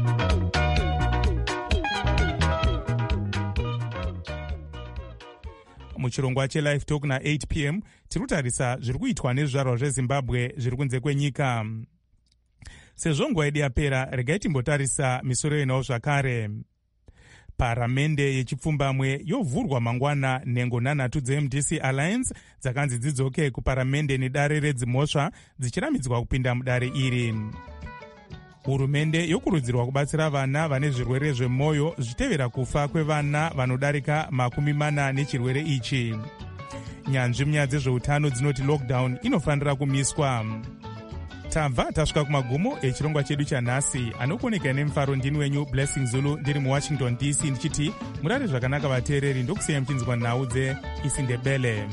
Muchirongwa cheLive Talk na-eight p m tiri kutarisa zviri kuitwa nezvizvarwa zveZimbabwe zviri kunze kwenyika. Sezvo nguva yedu yapera, regai timbotarisa misoro yenawo zvakare. Paramende yechipfumbamwe yovhurwa mangwana, nhengo nhanhatu dzeM D C Alliance dzakanzi dzidzoke kuparamende nedare redzimhosva dzichiramidzwa kupinda mudare iri. Hurumende yokurudzirwa kubatsira vana vane zvirwere zvemwoyo zvichitevera kufa kwevana vanodarika makumi mana nechirwere ichi. Nyanzvi munyaya dzezveutano dzinoti lockdown inofanira kumiswa. tabva tasvika kumagumo echirongwa chedu chanhasi. Anokuoneka nemufaro ndini wenyu Blessing Zulu ndiri muwashington D C ndichiti murare zvakanaka vateereri, ndokusiyai muchinzwa nhau dzeIsindebele.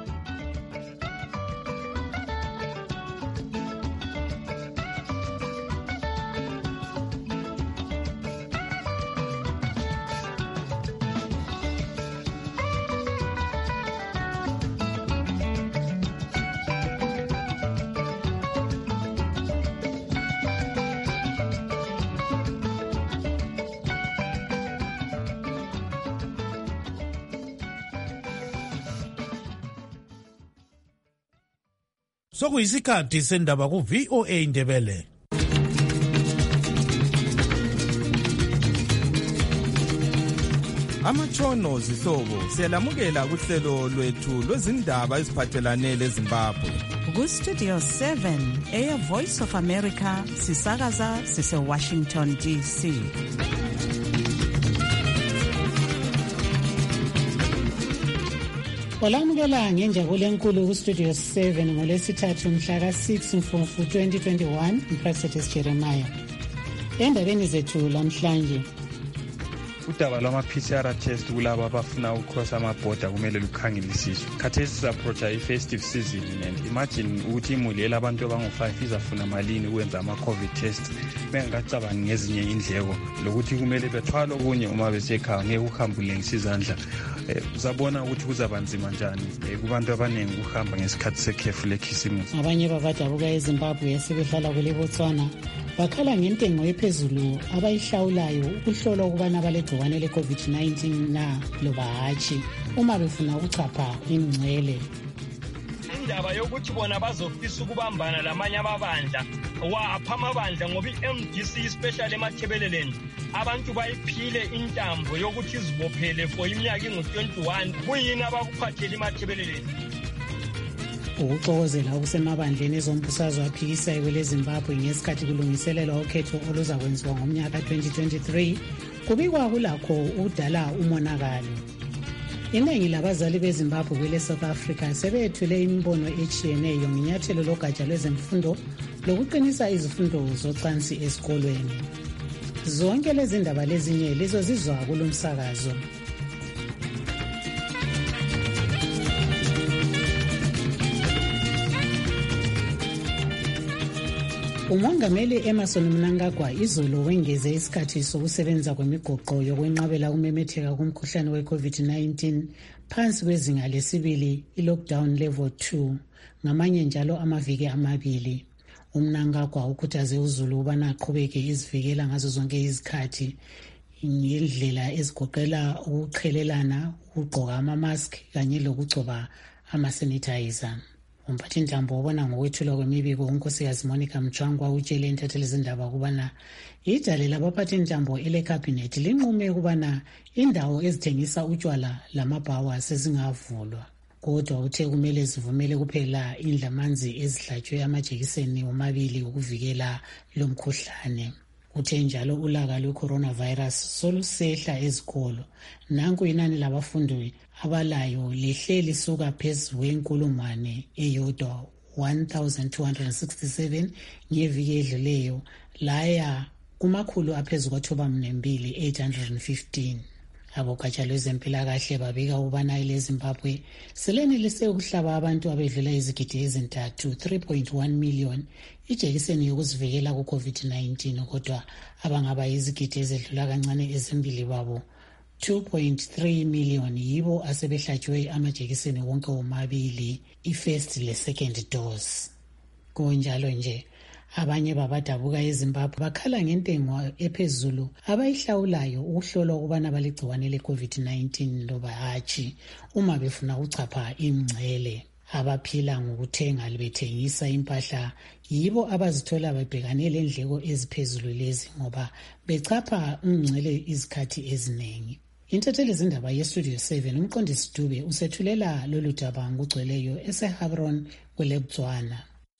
Sokuyisikhathi sendaba ku V O A Indebele. Amatshono zihlobo siyalamukela kuhlelo lwethu lwezindaba eziphathelane leZimbabwe. Ku Studio seven, Air Voice of America, sisakaza sise Washington D C. Olamukela ngenjabulo enkulu ku Studio seven ngolesithathu mhla ka six Mfumfu twenty twenty-one, uProfessor Jeremiah. Endabeni zethu lamhlanje, udaba lwama-P C R test kulabo abafuna ukukhosa amabhoda kumele lukhangelisiswe. Khathesi sizaapproacha i-festive season and imagine ukuthi imuli elabantu abangu-five izafuna malini ukwenza ama-COVID test bengakacabangi ngezinye indleko lokuthi kumele bethwala okunye uma besekhaya ngeke uhambulengisa izandla. Uzabona ukuthi kuzaba nzima njani kubantu abaningi ukuhamba ngesikhathi sekhefu lekhisimusi. Abanye babadabuka eZimbabwe sebehlala kule Botswana bakhala ngentengo ephezulu abayihlawulayo ukuhlola ukubana balegcikwane le-COVID nineteen na loba hatshi uma befuna ukuchapha ingcele. Indaba yokuthi bona bazofisa ukubambana lamanye amabandla wapha amabandla ngoba i-M D C especially emathebeleleni abantu bayiphile intambo yokuthi izibophele for iminyaka ingu-twenty-one. Kuyini abakuphathela emathebeleleni? Ukuxokozela okusemabandleni ezombusazwe aphikisayo kweleZimbabwe ngesikhathi kulungiselelwa ukhetho oluzakwenziwa ngomnyaka twenty twenty-three kubikwa kulakho udala umonakalo. Iningi labazali beZimbabwe kwele South Africa sebethule imibono etshiyeneyo ngenyathelo logatsha lwezemfundo lokuqinisa izifundo zocansi esikolweni. Zonke lezi ndaba lezinye lizozizwa kulomsakazo. Umongameli Emmerson Mnangagwa izolo wengeze isikhathi sokusebenza kwemigoqo yokwenqabela ukumemetheka kumkhuhlane we-COVID nineteen phansi kwezinga lesibili i-lockdown level two ngamanye njalo amaviki amabili. UMnangagwa ukhuthaze uZulu ubana aqhubeke izivikela ngazo zonke izikhathi ngendlela ezigoqela ukuqhelelana, ukugqoka ama-mask kanye lokugcoba ama-sanitizer. Umphathintambo ubona ngokwethulwa kwemibiko unkosikazi Monica Mchangwa utshele intatheli zindaba ukubana idale labaphathintambo elekhabhinethi linqume ukubana indawo ezithengisa utshwala lamabhawa sezingavulwa. Kodwa uthe kumele zivumele kuphela indlamanzi ezihlatshwe amajekiseni omabili ukuvikela lo mkhuhlane. Uthe njalo ulaka lwe-coronavirus solusehla ezikolo. Nanku inani labafundi abalayo lihle lisuka phezu kwenkulungwane eyodwa one thousand two hundred sixty-seven ngeviki edluleyo laya kumakhulu aphezu kwathoba mnembili eight hundred fifteen. Abogatsha lwezempilakahle babika ubana eleZimbabwe selenelise ukuhlaba abantu abedlula izigidi ezintathu three point one million ijekiseni yokuzivikela ku-COVID nineteen kodwa abangaba izigidi ezedlula kancane ezimbili babo two point three million yibo asebehlatshiwe amajekiseni wonke womabili i-first le-second dose. Kunjalo nje abanye babadabuka eZimbabwe bakhala ngentengo ephezulu abayihlawulayo ukuhlolwa ukubana balegciwane le-COVID nineteen loba hatshi uma befuna ukuchapha ingcele. Abaphila ngokuthenga bethengisa impahla yibo abazithola bebhekane lendleko eziphezulu lezi ngoba bechapha ingcele izikhathi eziningi. Intatheli zindaba yeStudio seven umqondisi Dube usethulela lolu daba ngokugcweleyo eseHebron kwele Botswana.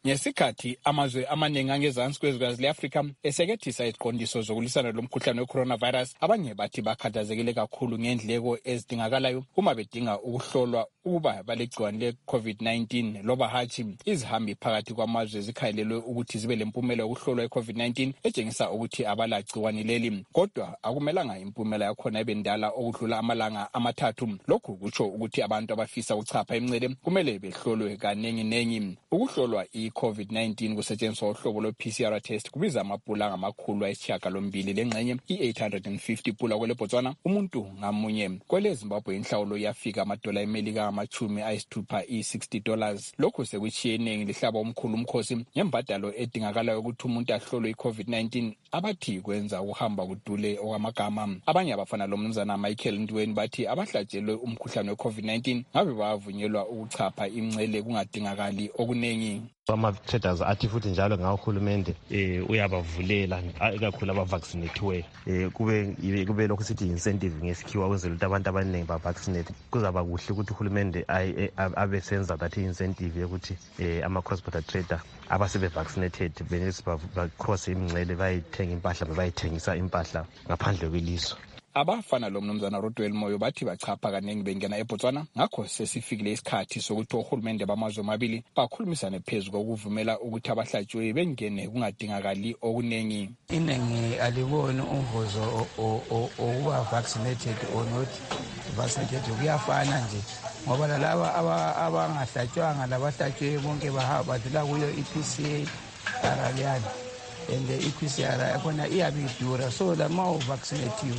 Ngesikhathi amazwe amaningi angezansi kwezwekazi le-Afrika esekethisa iziqondiso zokulisana lomkhuhlane we-coronavirus, abanye bathi bakhathazekile kakhulu ngendleko ezidingakalayo uma bedinga ukuhlolwa ukuba balegciwane le-covid nineteen loba hatshi. Izihambi phakathi kwamazwe zikhalelwe ukuthi zibe lempumela yokuhlolwa i-covid nineteen etshengisa ukuthi abalagciwane leli, kodwa akumelanga impumela yakhona ibe ndala okudlula amalanga amathathu. Lokhu kutsho ukuthi abantu abafisa ukuchapha imncele kumele behlolwe kanengi nengi. Ukuhlolwa i-covid nineteen kusetshenziswa uhlobo lwe-P C R test kubiza amapula ngamakhulu ayisishiyagalombili lengxenye i-eight hundred fifty pula kwele Botswana umuntu ngamunye. Kwele Zimbabwe inhlawulo yafika amadola emelika amachumi ayisithupha i-sixty dollars. Lokhu sekutshiye iningi lihlaba omkhulu umkhosi ngembadalo edingakalayo ukuthi umuntu ahlolwe i-covid nineteen. Abathi kwenza ukuhamba kudule okwamagama. Abanye abafana lo mnumzana Michael Ndweni bathi abahlatshelwe umkhuhlane we-covid nineteen ngabe bavunyelwa ukuchapha imncele kungadingakali okunengi. Ama-traders athi futhi njalo ngahulumende eh uyabavulela ikakhulu abavaccinathiwe eh kube kube lokho sithi incentive ngesikhiwa kwenzela ukuthi abantu abaningi bavaccinate. Kuzaba kuhle ukuthi uhulumende abe senza that incentive yokuthi eh ama cross border trader abasebe vaccinated benesi ba cross imncele bayithenga impahla bayithengisa impahla ngaphandle kwelizwe. Abafana lo mnumzana Rodwell Moyo bathi bachapha kanengi bengena eBotswana, ngakho sesifikile isikhathi sokuthi ohulumende bamazwe amabili bakhulumisane phezulu kokuvumela ukuthi abahlatshiwe bengene kungadingakali okunengi. Inengi aliboni umvuzo okuba vaccinated or not vaccinated kuyafana nje, ngoba laba abangahlatshwanga labahlatshwe bonke bahamba badlula kuyo i-P C R leyani, and the I-P C R yakhona iyabidura, so lama uvaccinatiwe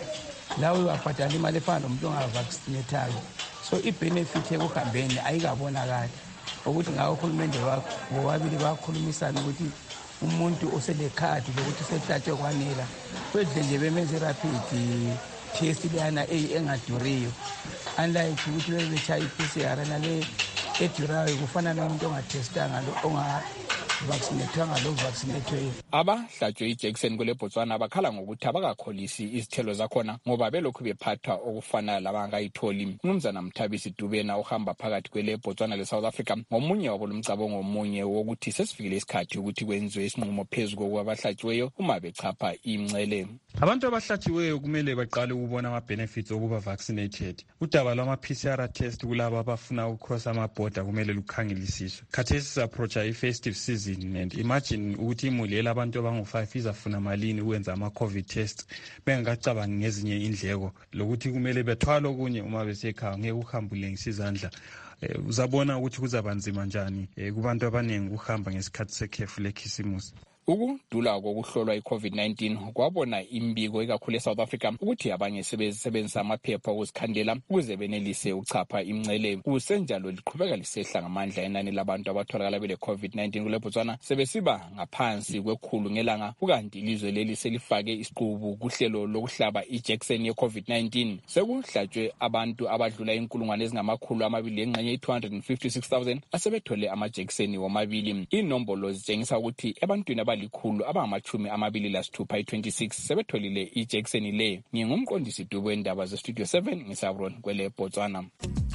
lawo uyabhadala imali efana nomuntu ongavaccinathayo, so i-benefit ekuhambeni ayikabonakali ukuthi ngawo uhulumende bobabili bakhulumisana ukuthi umuntu oselekhadi lokuthi usehlatshwe kwanela kwedle nje bemenze rapid test leyana engaduriyo, unlike ukuthi bebetshaya i-P C R nale edurayo kufana nomuntu ongathestanga onga vaccinatwanga lo vaccinatwe. Abahlatshwe ijekiseni kwele Botswana bakhala ngokuthi abakakholisi izithelo zakhona ngoba belokhu bephathwa okufana labangayitholi. Umnumzana Mthabisi Dubena uhamba phakathi kwele Botswana le South Africa ngomunye wabo lomcabongo omunye wokuthi sesifikile isikhathi ukuthi kwenziwe isinqumo phezulu kokubahlatshiweyo uma bechapha imncele. Abantu abahlatshiweyo kumele baqale ukubona ama benefits okuba vaccinated. Udaba lwama P C R test kulabo abafuna ukukhosa amaborder kumele lukhangelisiswe. Khathesi siapproacha i-festive season and imagine ukuthi imuli elabantu abangu five izafuna malini ukwenza ama COVID test bengakacabangi ngezinye indleko lokuthi kumele bethwala okunye uma besekhaya ngeke uhambule ngisizandla. Uh, uzabona ukuthi kuzabanzima njani uh, kubantu abaningi ukuhamba ngesikhathi sekhefu lekhisimusi. Ukudula kokuhlolwa i-covid nineteen kwabona imbiko ekakhulu eSouth Africa ukuthi abanye sebenzisa amaphepha okuzikhandela ukuze benelise ukuchapha imncele. Kusenjalo liqhubeka lisehla ngamandla enani labantu abatholakala bele covid nineteen kule Botswana sebesiba ngaphansi kwekhulu ngelanga, ukanti ilizwe leli selifake isiqubu kuhlelo lokuhlaba ijekiseni ye-covid nineteen. Sekuhlatshwe abantu abadlula inkulungwane ezingamakhulu amabili engxenye two hundred fifty-six thousand asebethole amajekiseni womabili. Inombolo zitshengisa ukuthi ebantwini likhulu abangamachumi amabili lasithupha i-twenty-six sebetholile ijekiseni le. Ngingumqondisi Dubu wendaba ze Studio seven ngisabron kwele Botswana.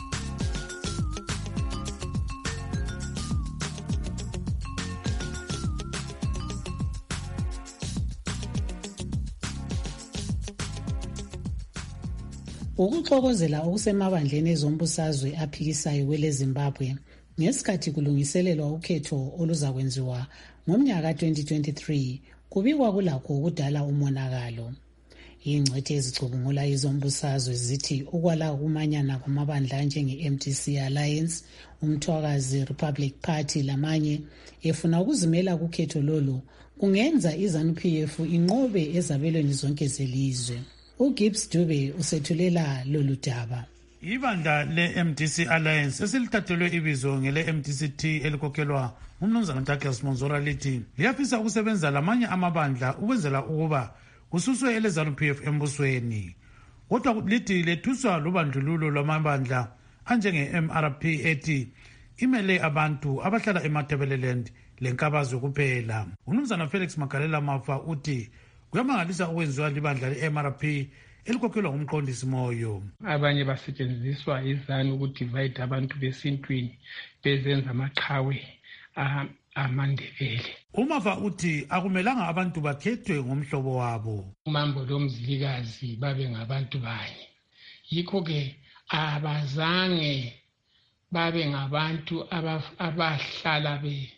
Ukuxokozela okusemabandleni ezombusazwe aphikisayo kwele Zimbabwe ngesikhathi kulungiselelwa ukhetho oluzakwenziwa ngomnyaka twenty twenty-three kubikwa kulakho ukudala umonakalo. Ingcwethi ezicubungula izombusazwe zithi ukwala ukumanyana kwamabandla njenge-M D C Alliance, umthwakazi Republic Party lamanye efuna ukuzimela kukhetho lolu kungenza i-ZANU P F inqobe ezabelweni zonke zelizwe. uGibbs Dube usethulela lolu daba. Ibandla le-M D C Alliance esilithathelwe ibizo ngele-M D C T elikhokhelwa umnumzana Douglas Monzora lithi liyafisa ukusebenza lamanye amabandla ukwenzela ukuba kususwe ele-ZANU P F embusweni. Kodwa lithi lethuswa lubandlululo lwamabandla anjenge-M R P ethi imele abantu abahlala eMatabeleland lenkabazwe kuphela. Umnumzana Felix Magalela Mafa uthi kuyamangalisa ukwenziwa libandla le-M R P elikhokhelwa ngumqondisi Moyo. Abanye basetshenziswa izanu ukudivide abantu besintwini bezenza amaqhawe amaNdebele. Umafa uthi akumelanga abantu bakhethwe ngomhlobo wabo. Umambo lomzilikazi babe ngabantu banye. Yikho ke abazange babe ngabantu abahlala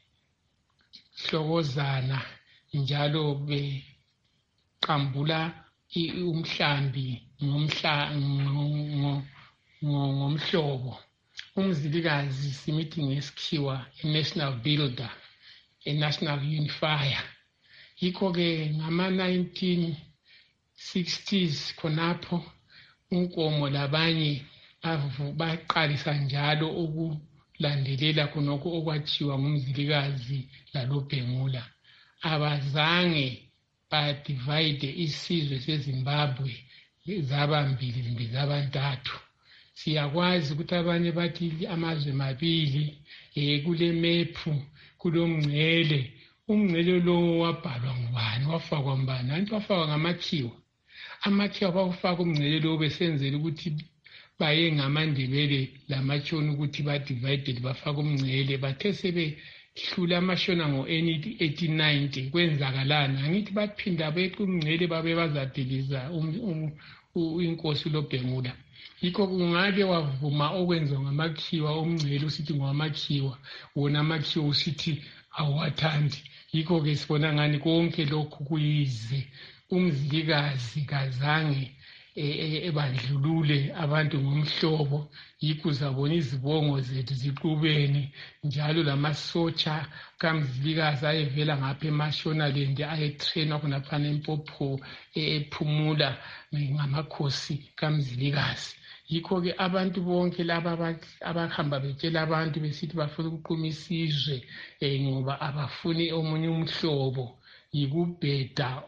behlokozana njalo beqambula umhlambi ngomhla ngomhlobo. Umzilikazi simithi ngesikhiwa i-national builder, a-national unifier. Yikho ke ngama nineteen sixties khonapho uNkomo labanye baqalisa njalo ukulandelela khonokho okwathiwa ngumzilikazi laLobhengula. Abazange badivide isizwe seZimbabwe zaba mbili zimbi zabantathu. Siyakwazi ukuthi abanye bathi amazwe mabili eh kule mephu kulomngcele. Umngcele lo wabhalwa ngubani, wafakwa mbani? Anti wafakwa ngamakhiwa. Amakhiwa bawufaka umngcele lo besenzela ukuthi baye ngamaNdebele lamatshona ukuthi badivided bafaka umngcele. Bathe sebehlula amashona ngo-eighteen ninety kwenzakalana. Angithi baphinda beqa umngcele babe bazadiliza inkosi uLobhengula. Yikho kungake wavuma okwenziwa ngamakhiwa umngcele usithi ngwamakhiwa, wona amakhiwa usithi awathandi. Yikho ke sibona ngani konke lokhu kuyize umzilikazi kazange ebandlulule abantu ngomhlobo. Yikho zabona izibongo zethu ziqubene njalo lamasotsha kamzilikazi ayevela ngapha eMashonaland ayetrainwa khonaphana eMpopho ephumula ngamakhosi kamzilikazi. Yikho ke abantu bonke laba abahamba betshela abantu besithi bafuna ukuquma isizwe ngoba abafuni omunye umhlobo, yikubheda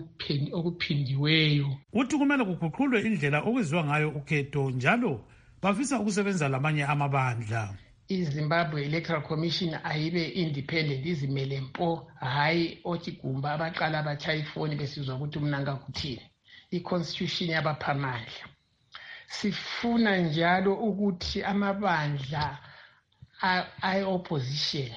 okuphindiweyo. Uthi kumele kuguqulwe indlela okwenziwa ngayo ukhetho njalo bafisa ukusebenza lamanye amabandla. iZimbabwe Electoral Commission ayibe independent, izimele mpo, hayi othi gumba abaqala batshaya ifoni besizwa ukuthi umnanga kuthini. I-constitution yabaphamandla. Sifuna njalo ukuthi amabandla ay-opposition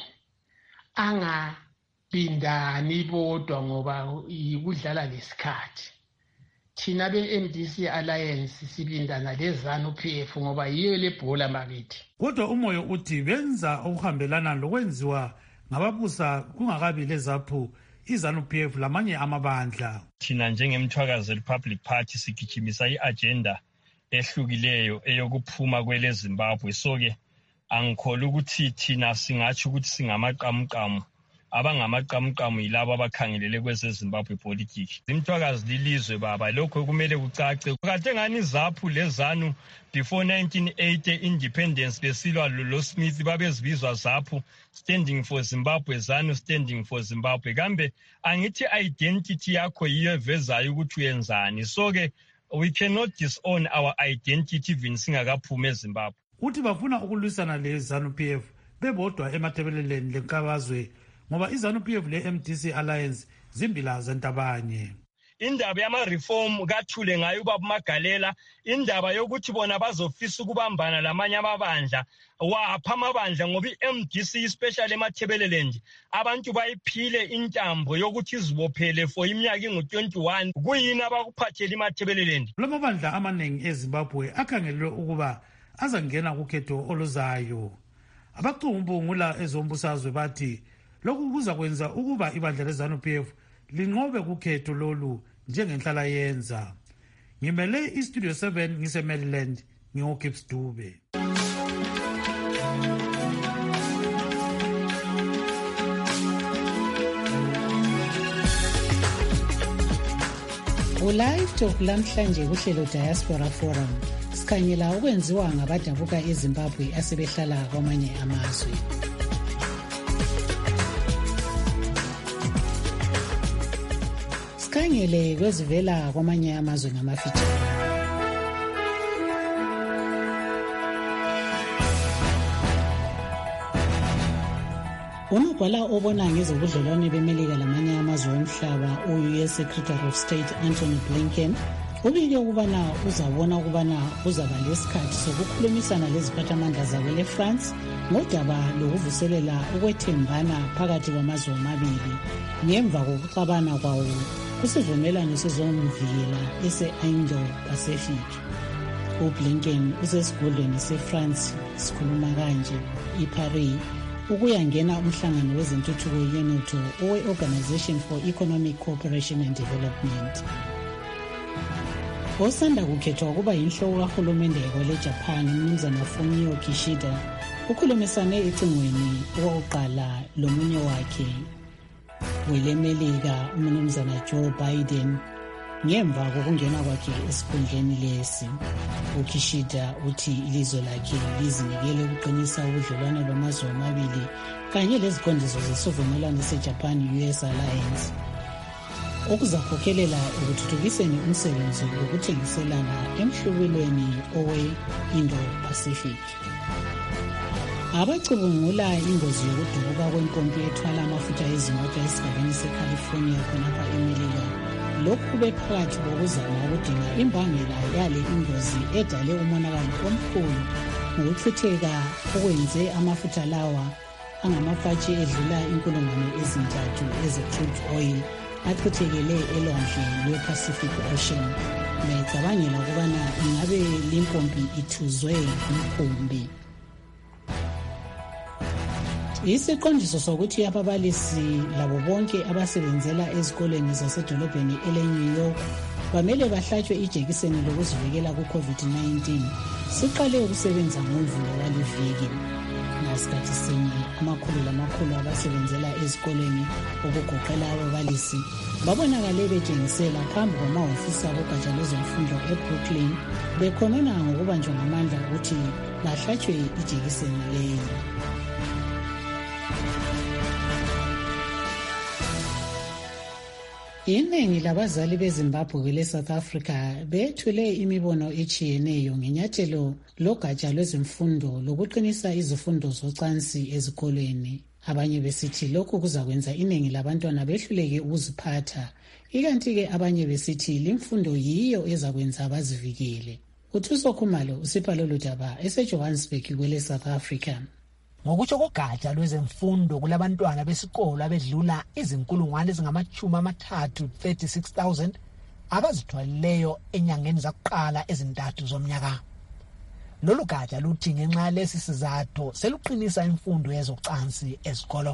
angabindani bodwa ngoba yikudlala lesikhathi. Thina be-M D C Alliance sibindana leZANU-P F ngoba yiyo lebhola makithi. Kodwa umoyo uthi benza okuhambelana lokwenziwa ngababusa kungakabi lezaphu iZANU-P F lamanye amabandla. Thina njengemthwakazi Republic Party sigijimisa i-agenda ehlukileyo eyokuphuma kwele Zimbabwe. So-ke angikholwa ukuthi thina singatsho ukuthi singamaqamuqamu. Abangamaqamuqamu yilabo abakhangelele kwezeZimbabwe politics. Imthwakazi lilizwe baba, lokho kumele kucace. Kade ngani izaphu leZANU before nineteen eighty independence besilwa lo Smith babezibizwa zaphu, standing for Zimbabwe, ZANU standing for Zimbabwe. Kambe angithi identity yakho yiyo evezayo ukuthi uyenzani. So-ke we cannot disown our identity even singakaphuma eZimbabwe. Uthi bafuna ukulwisana leZANU-P F bebodwa emathebeleleni lenkabazwe ngoba iZANU-P F le-M D C Alliance zimbila zentabanye. Indaba yama-reform kathule ngayo ubaba Magalela, indaba yokuthi bona bazofisa ukubambana lamanye amabandla, wapha amabandla ngoba i-M D C especially emathebeleland abantu bayiphile intambo yokuthi izibophele for iminyaka ingu-twenty-one. Kuyini abakuphathela imathebeleland? La mabandla amaningi eZimbabwe akhangelelwe ukuba azangena kukhetho oluzayo. Abacumbungula ezombusazwe bathi lokhu kuza kwenza ukuba ibandla leZANU-P F linqobe kukhetho lolu njengenhlala yenza. Ngimele iStudio seven ngise-Maryland, ngingoGibbs Dube. Ulive Talk lamhlanje kuhlelo Diaspora Forum. Sikhangela okwenziwa ngabadabuka eZimbabwe asebehlala kwamanye amazwe. Sikhangele kwezivela kwamanye amazwe ngamafitshane. Unobhala obona ngezobudlelwane beMelika lamanye amazwe omhlaba, u-U S Secretary of State Anthony Blinken ubike ukubana uzabona ukubana uzaba lesikhathi sokukhulumisana leziphathamandla zabo le-France ngodaba lokuvuselela ukwethembana phakathi kwamazwe amabili ngemva kokuxabana kwawo kusivumelwano sezomvikela ese-Indo-Pacific. uBlinken usesigodlweni se-France sikhuluma kanje iParis ukuyangena umhlangano wezentuthuko yenotho owe-Organization for Economic Cooperation and Development. Osanda kukhethwa kuba yinhloko kahulumende kwele-Japan umnumzana Fumio Kishida ukhulumisane ecingweni okokuqala lomunye wakhe welemelika umnumzana Joe Biden ngemva kokungena kwakhe esikhundleni lesi. uKishida uthi ilizwe lakhe lizinikele ukuqinisa ubudlelwano bamazwe amabili kanye leziqondiso zesivumelwano seJapan U S Alliance okuzakhokhelela ekuthuthukiseni umsebenzi wokuthengiselana emhlubulweni owe-Indo-Pacific. Abacubungula ingozi yokudubuka kwempompi ethwala amafutha ezimota esigabeni seCalifornia khonapha eMelika lokhu bephakathi kokuzama ukudinga imbangela yale ingozi edale umonakalo omkhulu ngokuchitheka okwenze amafutha lawa angamafatshi edlula inkulungwane ezintathu eze-crude oil achithekele elwandle lwe-Pacific Ocean becabangela ukubana ingabe limpompi ithuzwe umkhumbi. Isiqondiso sokuthi ababalisi labo bonke abasebenzela ezikoleni zasedolobheni ele-New York bamele bahlatshwe ijekiseni lokuzivikela ku-COVID nineteen siqale ukusebenza ngoMvulo waliviki. Ngasikhathi sinye amakhulu lamakhulu abasebenzela ezikoleni okugoqela ababalisi babonakale betshengisela phambi kwamahhovisi abogatsha lwezemfundo eBrooklyn bekhonona ngokubanjwa ngamandla ukuthi bahlatshwe ijekiseni leyo. Iningi labazali beZimbabwe le-South Africa bethule imibono etshiyeneyo ngenyathelo logatsha lwezemfundo lokuqinisa izifundo zocansi ezikoleni. Abanye besithi lokhu kuzakwenza iningi labantwana behluleke ukuziphatha, ikanti-ke abanye besithi limfundo yiyo ezakwenza bazivikele. uThuso Khumalo usipha lolu daba eseJohannesburg kwele-South Africa. Ngokutsho kogatsha lwezemfundo kulabantwana besikolo abedlula izinkulungwane ezingamachumi amathathu thirty-six thousand abazithwalileyo enyangeni zakuqala ezintathu zomnyaka. Lolu gatsha luthi ngenxa lesi sizathu seluqinisa imfundo yezocansi esikolo.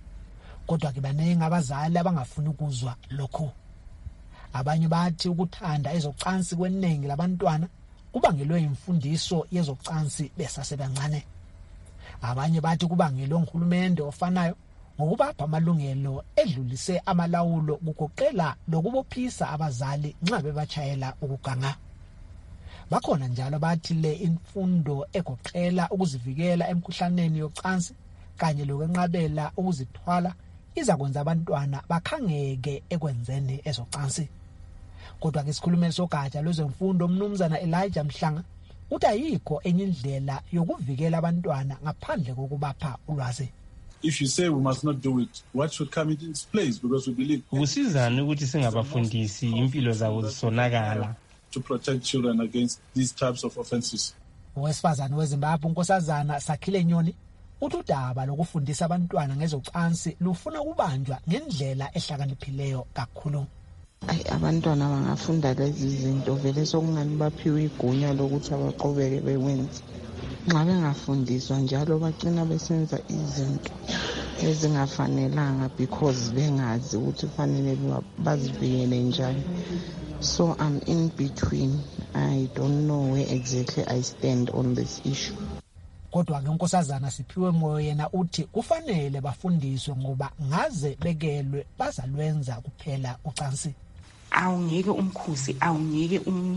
Kodwa ke baningi abazali abangafuni ukuzwa lokho. Abanye bathi ukuthanda ezocansi kweningi labantwana kubangelwe imfundiso yezocansi besasebancane. Abanye bathi kubangelwe nguhulumende ofanayo ngokubapha amalungelo edlulise amalawulo kugoqela lokubophisa abazali nxa bebachayela ukuganga. Bakhona njalo bathi le imfundo egoqela ukuzivikela emkhuhlaneni yocansi kanye lokwenqabela ukuzithwala izakwenza abantwana bakhangeke ekwenzeni ezocansi. Kodwa ke isikhulumeli sogatsha lwezemfundo umnumzana Elijah Mhlanga uthi ayikho enye indlela yokuvikela abantwana ngaphandle kokubapha ulwazi. If you say we must not do it, what should come in its place? Because we believe kusizana ukuthi singabafundisi impilo zabo zisonakala to protect children against these types of offenses. Owesifazane weZimbabwe uNkosazana Sakhile Nyoni uthi udaba lokufundisa abantwana ngezocansi lufuna kubanjwa ngendlela ehlakaniphileyo kakhulu. Ay abantwana bangafunda lezi zinto vele sokungani baphiwe igunya lokuthi abaqhubeke bewenze. Nxa bengafundiswa njalo bagcina besenza izinto ezingafanelanga because bengazi ukuthi kufanele bazivikele njani. So I'm in between. I don't know where exactly I stand on this issue. Kodwa ke uNkosazana Siphiwe Moyo yena uthi kufanele bafundiswe ngoba ngaze bekelwe bazalwenza kuphela ucansi. Awungeke umkhuzi awungeke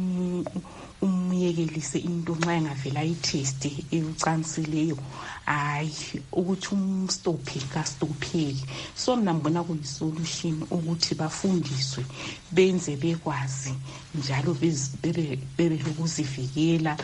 umyekelise into nxa engavela i-test eyocansileyo hayi ukuthi umstophe kastopheki. So mina ngibona kuyisolution ukuthi bafundiswe benze bekwazi njalo bebe bebe lokuzivikela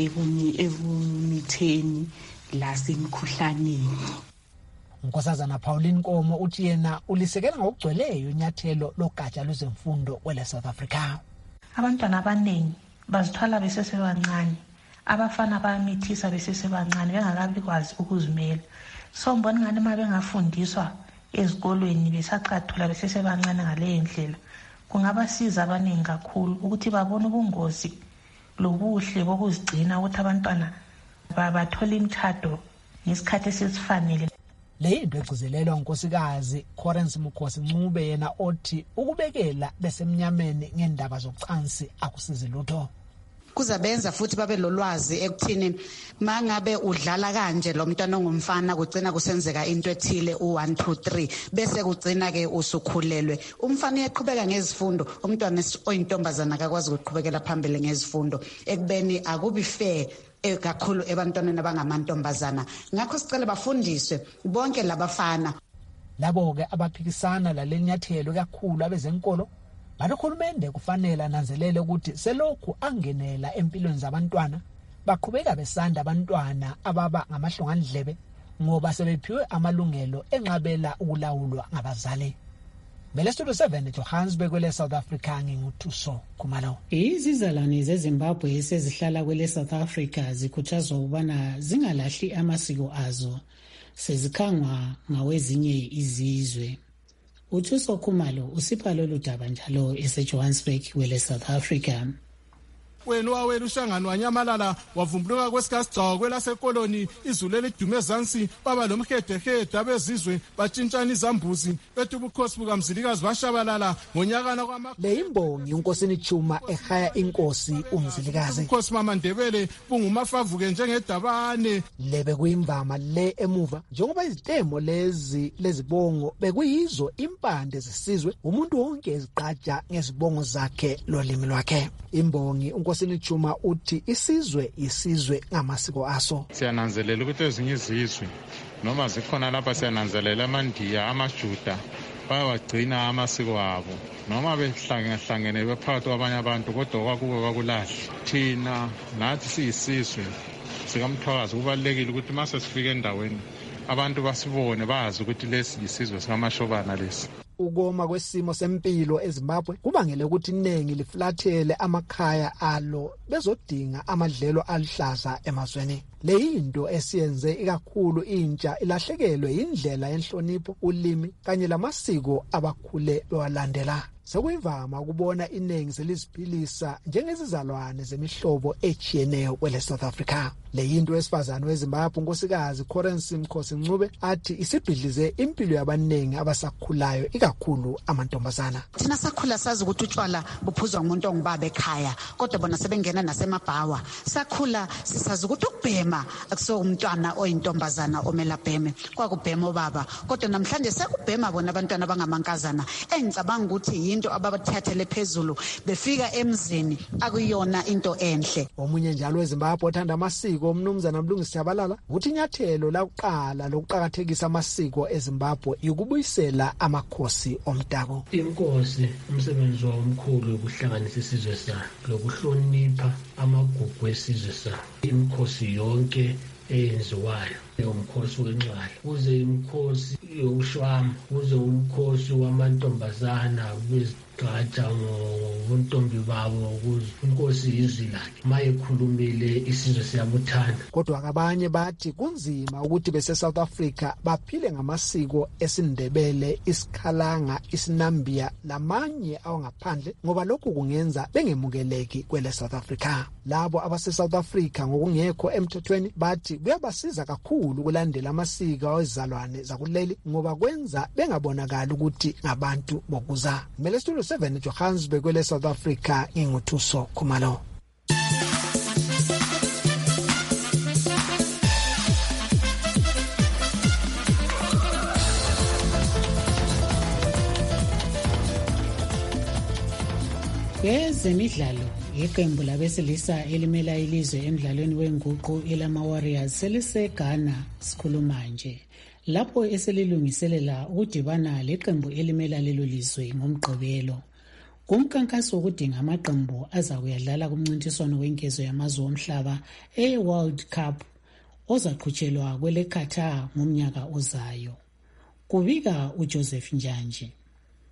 ekumitheni lasemkhuhlaneni. Nkosazana Pauline Nkomo uthi yena ulisekela ngokugcweleyo inyathelo logatsha lwezemfundo kwele South Africa. abantwana abaningi bazithwala besesebancane, abafana bayamithisa besesebancane bengakabi kwazi ukuzimela. So mbona ngani uma bengafundiswa ezikolweni besacathula besesebancane ngaleyo ndlela kungabasiza abaningi kakhulu ukuthi babone ubungozi lobuhle bokuzigcina ukuthi abantwana bathole imithado ngesikhathi esesifanele. Le into egcizelelwa unkosikazi Corensi Mkhosi Ncube yena othi ukubekela besemnyameni ngendaba zokucansi akusizi lutho. Kuzabenza futhi babe lolwazi ekuthini mangabe udlala kanje lo mntwana ongumfana kugcina kusenzeka into ethile u one two three bese kugcina ke usukhulelwe. Umfana uyaqhubeka ngezifundo, umntwana oyintombazana akakwazi ukuqhubekela phambili ngezifundo ekubeni akubi fair ekakhulu ebantwaneni abangamantombazana. Ngakho sicela bafundiswe bonke labafana. Labo ke abaphikisana lalenyathelo kakhulu abezenkolo Badokhulumende kufanele ananzelele ukuthi selokhu angenela empilweni zabantwana baqhubeka besanda abantwana ababa ngamahlongandlebe ngoba sebephiwe amalungelo enqabela ukulawulwa ngabazali. Bele Studio seven Johannesburg kwele South Africa nginguthuso Khumalo. Izizalwane zeZimbabwe esezihlala kwele South Africa zikhuthazwa ukubana zingalahli amasiko azo sezikhangwa ngawezinye izizwe. Uthuso Khumalo usipha lolu daba njalo eseJohannesburg kwele South Africa. Wena wawela uhlangano wanyamalala wavumbuluka kwesikasigcawu kwelasekoloni izulu elidume ezansi baba lomhedehede abezizwe batshintshana izambuzi bethi ubukhosi bukaMzilikazi bashabalala ngonyakana kwama. Le imbongi unkosini Chuma ehaya inkosi uMzilikazi. Ubukhosi maMandebele bungumafavuke njengedabane. Lebe kuyimvama le emuva njengoba izitemo lezi lezibongo bekuyizo impande zesizwe umuntu wonke eziqaja ngezibongo zakhe lolimi lwakhe. Imbongi unkosini Chuma uthi isizwe isizwe ngamasiko aso. Siyananzelela ukuthi ezinye izizwe noma zikhona lapha siyananzelela amandiya amaJuda bayawagcina amasiko abo noma behlangene bephakathi kwabanye abantu kodwa kwakuwe kwakulahli. Thina nathi siyisizwe sikamthwakazi kubalekile ukuthi mase sifike endaweni abantu basibone bazi ukuthi lesi isizwe sikamashobana lesi. Ukoma kwesimo sempilo eZimbabwe kubangele ukuthi iningi liflathele amakhaya alo bezodinga amadlelo alihlaza emazweni. Le into esiyenze ikakhulu intsha ilahlekelwe indlela yenhlonipho, ulimi kanye lamasiko abakhule bewalandela. Sekuyivama ukubona iningi seliziphilisa njengezizalwane zemihlobo echiyeneyo kwele South Africa. Le into esifazane weZimbabwe unkosikazi Corensi Mkhosi Ncube athi isibhidlize impilo yabaningi abasakhulayo ikakhulu amantombazana. Thina sakhula sazi ukuthi utshwala buphuzwa ngumuntu ongubaba ekhaya kodwa bona sebengena nasemabhawa. Sakhula sisazi ukuthi ukubhema akuso umntwana oyintombazana omela bheme kwakubhema obaba kodwa namhlanje sekubhema bona abantwana abangamankazana engicabanga ukuthi into ababathathele phezulu befika emzini akuyona into enhle. Omunye njalo weZimbabwe othanda amasiko umnumzana Mlungisi Shabalala uthi inyathelo lakuqala lokuqhakathekisa amasiko eZimbabwe ukubuyisela amakhosi omdabu. Inkosi umsebenzi omkhulu ukuhlanganisa isizwe sakhe lokuhlonipha amagugu esizwe sakhe. Inkosi yonke eyenziwayo umkhosi wencwala kuze imkhosi yokushwama kuze umkhosi wamantombazana bezigcaja ngobuntombi babo kuze inkosi izwi lakhe mayekhulumile isizwe siyabuthana. Kodwa abanye bathi kunzima ukuthi bese South Africa baphile ngamasiko esindebele, isikhalanga, isinambia lamanye awangaphandle ngoba lokhu kungenza bengemukeleki kwele South Africa. Labo abase South Africa ngokungekho emthethweni bathi kuyabasiza kakhulu ukulandela amasiko awezizalwane zakuleli ngoba kwenza bengabonakala ukuthi ngabantu bokuza. Mele Studio seven Johannesburg kwele South Africa nginguthuso Khumalo. Kwezemidlalo, iqembu labesilisa elimela ilizwe emidlalweni wenguqu elama Warriors seliseGhana sikhuluma nje lapho eselilungiselela ukudibana leqembu elimela lelo lizwe ngomgqibelo. Kumkhankaso wokudinga amaqembu azakuyadlala kumncintiswano wenkezo yamazwe omhlaba e-World Cup ozaqhutshelwa kwele Qatar ngomnyaka ozayo. Kubika uJoseph Njanje.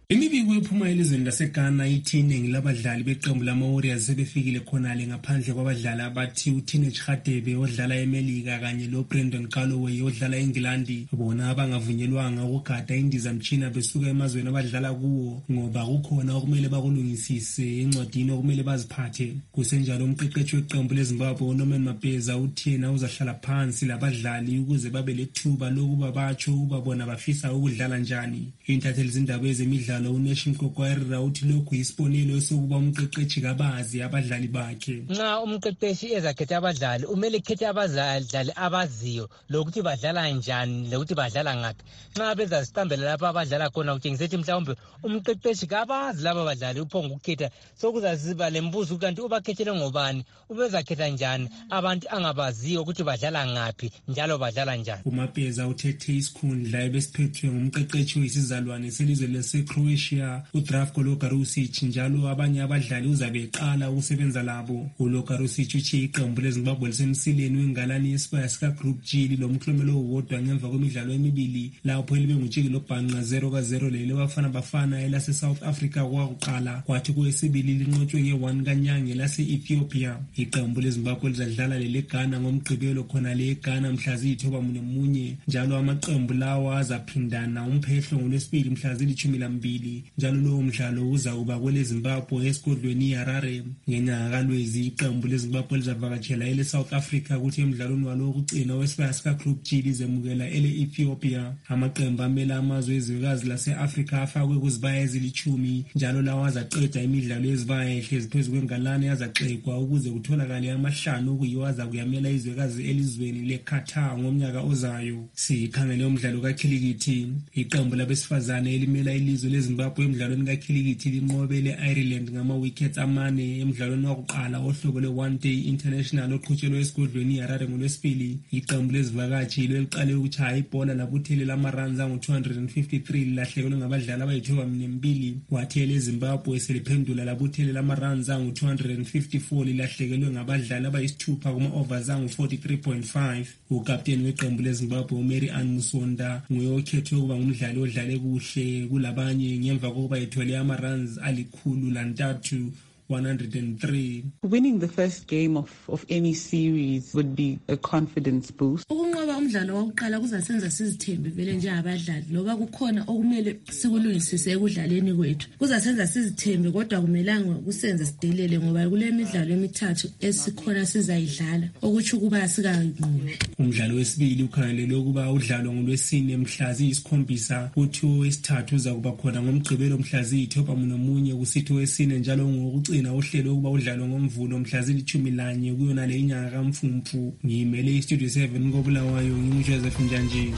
Imibiko ephuma elizweni laseGhana ithi iningi labadlali beqembu lama-Warriors sebefikile khonale ngaphandle kwabadlali abathi uTeenage Khadebe odlala eMelika kanye loBrandon Galloway odlala eNgilandi bona abangavunyelwanga ukugada indizamtshina besuka emazweni abadlala kuwo ngoba kukhona okumele bakulungisise encwadini okumele baziphathe. Kusenjalo umqeqeshi weqembu leZimbabwe uNorman Mabheza uthi yena uzahlala phansi labadlali ukuze babe lethuba lokuba batsho ukuba bona bafisa ukudlala njani. Intatheli zindaba ezemidlalo uNation Kokwarira uthi lokhu yisibonelo sokuba umqeqeshi kabazi abadlali bakhe. Nxa umqeqeshi ezakhetha abadlali umele ekhethe abadlali abaziyo lokuthi badlala njani lokuthi badlala ngaphi. Nxa bezasitambela lapha abadlala khona kutshengisa ukuthi mhlawumbe umqeqeshi kabazi laba badlali uphonga ukukhetha sokuzaziba lembuzo kanti ubakhethele ngobani ubezakhetha njani abantu angabaziyo ukuthi badlala ngaphi njalo badlala njani. uMabheza uthethe isikhundla ebesiphethwe ngumqeqeshi oyisizalwane selizwe lase-Croatia uDravko Logarusic njalo abanye abadlali uzabe eqala ukusebenza labo. uLogarusic uthi iqembu leZimbabwe lisemsileni wengalani yesibaya sika-Group G lilomklomelo owodwa ngemva kwemidlalo emibili lapho libe ngutshiki lobhanqa zero ka zero lele Bafana Bafana elase-South Africa kwakuqala kwathi kwesibili linqotshwe nge-one kanyanga lase-Ethiopia. Iqembu leZimbabwe lizadlala leleGhana ngomgqibelo khona le eGhana mhla ziyithoba munye njalo amaqembu lawa azaphindana umphehlo ngolwesibili mhla zilithumi lambili njalo lowo mdlalo uza kuba kwele Zimbabwe esigodlweni iHarare. Ngenyanga kaLwezi iqembu leZimbabwe lizavakatshela ele South Africa kuthi emdlalweni walo wokugcina wesibaya sika-Group G lizemukela ele Ethiopia. Amaqembu amele amazwe ezwekazi lase-Africa afakwe kuzibaya ezilithumi njalo lawo azaqeda imidlalo yezibaya ehlezi phezu kwengalane azaxekwa ukuze kutholakale amahlanu okuyiwo aza kuyamela izwekazi elizweni leQatar ngomnyaka ozayo. Sikhangele umdlalo kakhilikithi iqembu labesifazane elimela ilizwe leZimbabwe emdlalweni kakhilikithi linqobele Ireland ngama-wickets amane emdlalweni wakuqala ohlobo lwe-one day international oqhutshelwe esigodlweni iHarare ngolwesibili. Iqembu lezivakatshi leliqale ukutshaya ibhola labuthele lama-runs angu-two hundred fifty-three lilahlekelwe ngabadlali abayithoba mbili kwathi eleZimbabwe seliphendula labuthele lama-runs angu-two hundred fifty-four lilahlekelwe ngabadlali abayisithupha kuma-overs angu-forty-three point five. ukapteni weqembu leZimbabwe uMary Ann Musonda nguye okhethwe ukuba ngumdlali odlale kuhle kulabanye ngemva kokuba ethole ama-runs alikhulu lantathu one hundred three. Winning the first game of, of any series would be a confidence boost. Ukunqoba umdlalo wokuqala kuzasenza sizithembe vele njengabadlali loba kukhona okumele sikulungisise ekudlaleni kwethu. Kuzasenza sizithembe kodwa kumelanga kusenze sidelele ngoba kule midlalo emithathu esikhona sizayidlala okuthi ukuba sikayinqobi. Umdlalo wesibili ukhangelelwe ukuba udlalwa ngolwesine mhla ziyisikhombisa kuthi owesithathu uza kuba khona ngomgqibelo mhla ziyithoba nomunye kusithi owesine njalo ngokucina na uhlelo ukuba udlalwa ngomvulo mhla zilithumi lanye kuyona le inyanga kaMfumfu. Ngimele iStudio seven koBulawayo nginguJoseph Njanjini.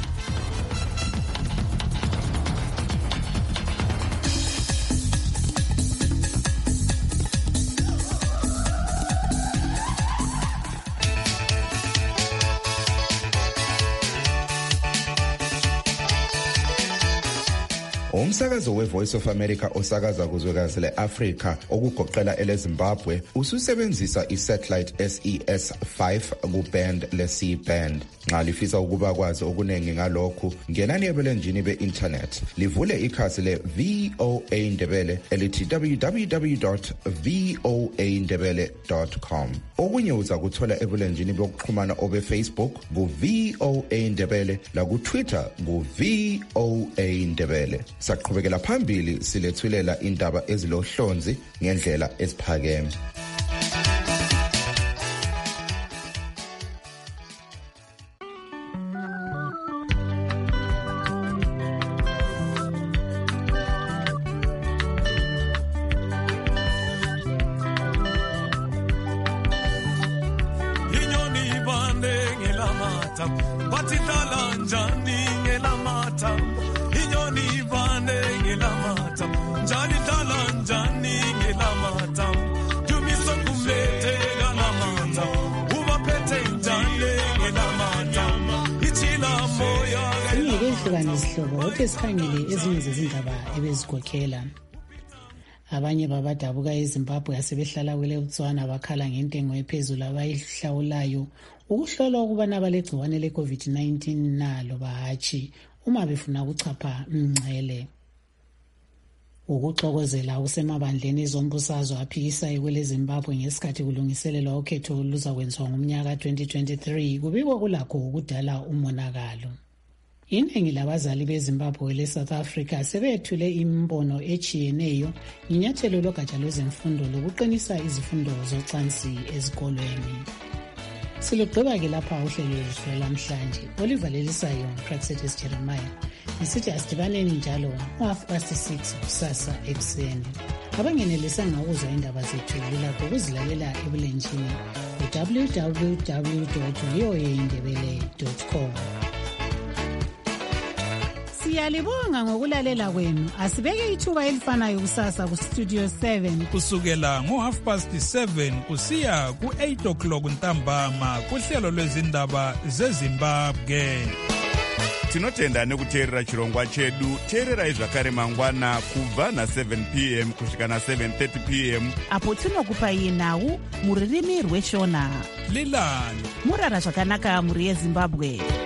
Umsakazo we-Voice of America osakaza kuzwekazi le-Afrika okugoqela ele-Zimbabwe ususebenzisa i-satellite S E S five ku-band le-C band. Nxa lifisa ukuba kwazi okuningi ngalokhu ngenani ebulenjini be-internet livule ikhasi le-V O A Ndebele elithi w w w dot v o a ndebele dot com. Okunye uza kuthola ebulenjini bokuxhumana obe-Facebook ku-V O A Ndebele laku-Twitter ku-V O A Ndebele. Saqhubekela phambili silethulela indaba ezilohlonzi ngendlela esiphakeme. Esikhangele ezinye zezindaba ebezigokela. Abanye babadabuka eZimbabwe asebehlala kwele Botswana bakhala ngentengo ephezulu abayihlawulayo ukuhlolwa ukuba nabalegciwane le-COVID nineteen nalo bahatshi uma befuna ukuchapha umngcele. Ukuxokozela usemabandleni ezombusazwe aphikisayo kwele Zimbabwe ngesikhathi kulungiselelwa ukhetho oluzakwenziwa ngomnyaka twenty twenty-three kubikwa kulakho ukudala umonakalo. Iningi labazali beZimbabwe le-South Africa sebethule imbono echiyeneyo ngenyathelo logatsha lwezemfundo lokuqinisa izifundo zocansi ezikolweni. Silugqiba-ke lapha uhlelo lwethu lamhlanje. Oliver Lelisayo, Praxedes Jeremiah. Ngisithi asidibaneni njalo ngo-half past six kusasa ekuseni. Abangenelisanga ukuzwa indaba zethu lilakho ukuzilalela ebulenjini w w w dot v o a indebele dot com. Siyalibonga ngokulalela kwenu. Asibeke ithuba elifanayo kusasa ku Studio seven kusukela ngo half past seven kusiya ku eight o'clock ntambama kuhlelo lwezindaba zeZimbabwe. Tinotenda nekuteerera chirongwa chedu. Teererai zvakare mangwana kubva na seven p m kusvika na seven thirty p m apo tinokupai nhau muririmi rweshona. Lilani murara zvakanaka muri yeZimbabwe.